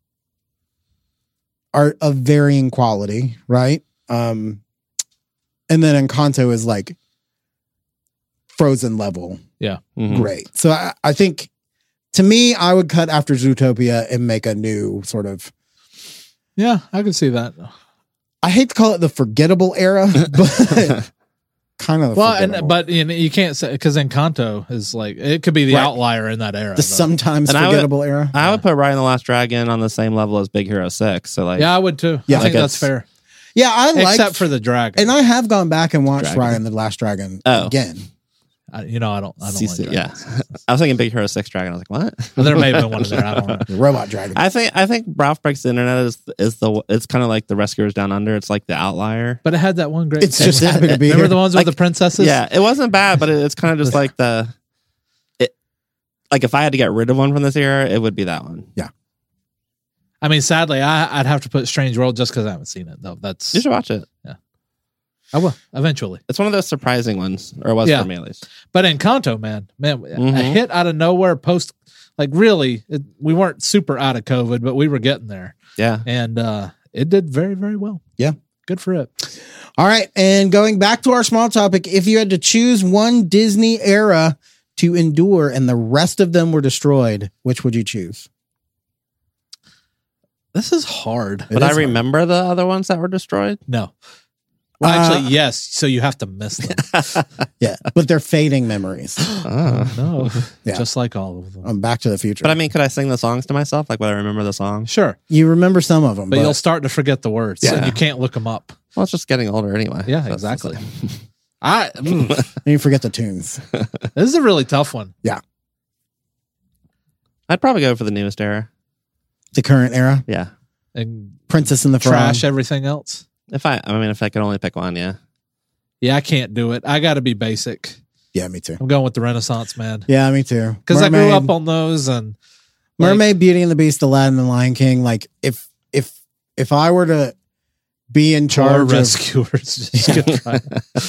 are of varying quality, right? And then Encanto is Frozen level. Yeah. Mm-hmm. Great. So I think, to me, I would cut after Zootopia and make a new sort of. Yeah, I can see that. I hate to call it the forgettable era, but kind of. But you can't say, because Encanto is it could be the outlier in that era. The sometimes forgettable era. I would put Raya and the Last Dragon on the same level as Big Hero 6. So yeah, I would too. Yeah, I think that's fair. Yeah, I like, except for the dragon. And I have gone back and watched Raya and the Last Dragon again. I don't like CC, dragons. yeah. I was thinking Big Hero 6 Dragon. I was like, what? Well, there may have been one in there. I don't know. The robot dragon. I think Ralph Breaks the Internet it's kind of like the Rescuers Down Under. It's like the outlier. But it had that one great. It's just happy to be Remember here. the ones with the princesses? Yeah, it wasn't bad, but it's kind of just like like if I had to get rid of one from this era, it would be that one. Yeah. I mean, sadly, I'd have to put Strange World just because I haven't seen it though. That's You should watch it. I will eventually. It's one of those surprising ones, or it was for me at least. But Encanto, man, a hit out of nowhere post. Like really, we weren't super out of COVID, but we were getting there. Yeah, and it did very, very well. Yeah, good for it. All right, and going back to our small topic, if you had to choose one Disney era to endure and the rest of them were destroyed, which would you choose? This is hard. But I remember the other ones that were destroyed. No. Well, actually, yes. So you have to miss them. Yeah, but they're fading memories. No, Yeah. just like all of them. I'm Back to the Future. But I mean, could I sing the songs to myself? Like, would I remember the song? Sure. You remember some of them, But you'll start to forget the words. Yeah. And you can't look them up. Well, it's just getting older anyway. Yeah, So exactly. and you forget the tunes. This is a really tough one. Yeah. I'd probably go for the newest era. The current era. Yeah. And Princess and the Frog. trash everything else. If I could only pick one, yeah. Yeah, I can't do it. I got to be basic. Yeah, me too. I'm going with the Renaissance man. Yeah, me too. Because I grew up on those and Mermaid, Beauty and the Beast, Aladdin, and Lion King. Like if I were to be in charge of rescuers, just try.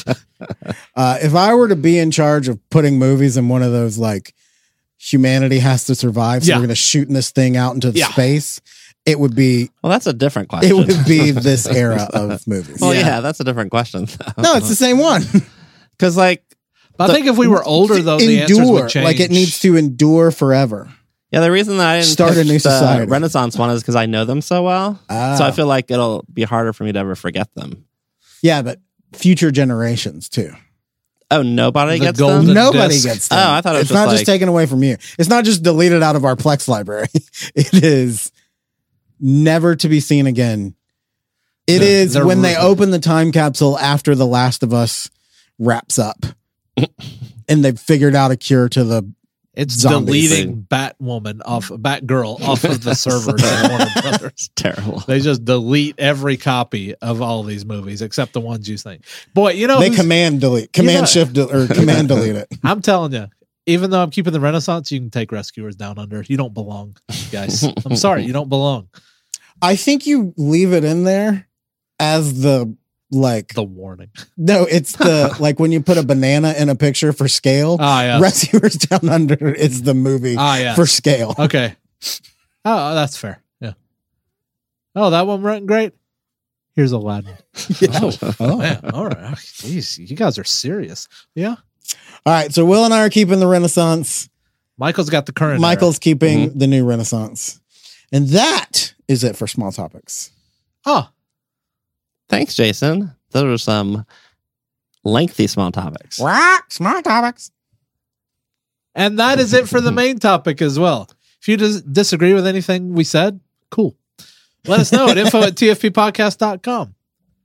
if I were to be in charge of putting movies in one of those like humanity has to survive, so we're gonna shoot this thing out into space. It would be. Well, that's a different question. It would be this era of movies. Well, yeah, that's a different question. No, it's the same one. Because, like, but I think if we were older, though, the answers would change. Like it needs to endure forever. Yeah, the reason that I didn't Start a new society. the Renaissance one is because I know them so well. So I feel like it'll be harder for me to ever forget them. Yeah, but future generations too. Oh, nobody The gets them? golden Nobody disc. gets them. Oh, I thought it was it's just not like- just taken away from you. It's not just deleted out of our Plex library. It is never to be seen again. It is they're when they ruined. open the time capsule after The Last of Us wraps up, and they've figured out a cure to the. It's Zombies. deleting Batgirl off of the servers at Warner Brothers. Terrible. They just delete every copy of all these movies except the ones you think. Boy, you know They who's- command delete, command shift, or command delete it. I'm telling you, even though I'm keeping the Renaissance, you can take Rescuers Down Under. You don't belong, guys. I'm sorry, you don't belong. I think you leave it in there as the like. The warning. No, it's the like when you put a banana in a picture for scale. Ah, yeah. Rescuers Down Under is the movie Yeah. for scale. Okay. Oh, that's fair. Yeah. Oh, that one went great. Here's Aladdin. Oh, man. All right. Jeez, you guys are serious. Yeah. All right, so Will and I are keeping the Renaissance. Michael's got the current. Michael's keeping the new Renaissance. And that is it for Small Topics. Oh, Thanks, Jason. Those are some lengthy small topics. Small Topics. and that is it for the main topic as well. If you disagree with anything we said, cool. Let us know at info@tfppodcast.com.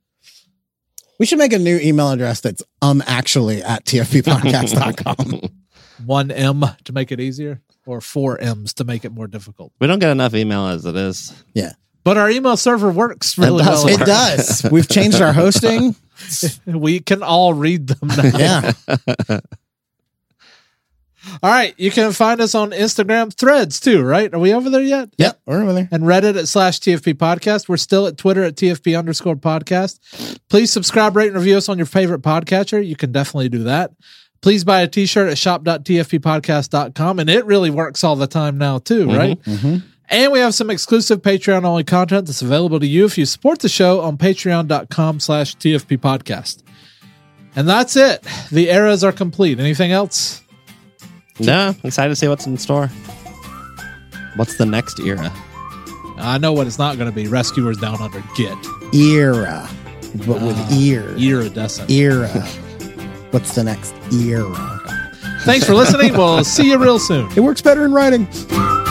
We should make a new email address that's actually at tfppodcast.com. 1 M to make it easier, or 4 M's to make it more difficult. We don't get enough email as it is. Yeah. But our email server works really does well. It does. We've changed our hosting. We can all read them now. Yeah. All right. You can find us on Instagram, Threads too, right? Are we over there yet? Yep. We're over there. And Reddit at /TFP podcast. We're still at Twitter at TFP_podcast. Please subscribe, rate, and review us on your favorite podcatcher. You can definitely do that. Please buy a t-shirt at shop.tfppodcast.com. And it really works all the time now too, right? Mm-hmm. And we have some exclusive Patreon only content that's available to you if you support the show on patreon.com/TFP podcast. And that's it. The eras are complete. Anything else? No, I'm excited to see what's in store. What's the next era? I know what it's not going to be. Rescuers Down Under. Get. Era. But with ear. Iridescent. Era. What's the next era? Thanks for listening. We'll see you real soon. It works better in writing.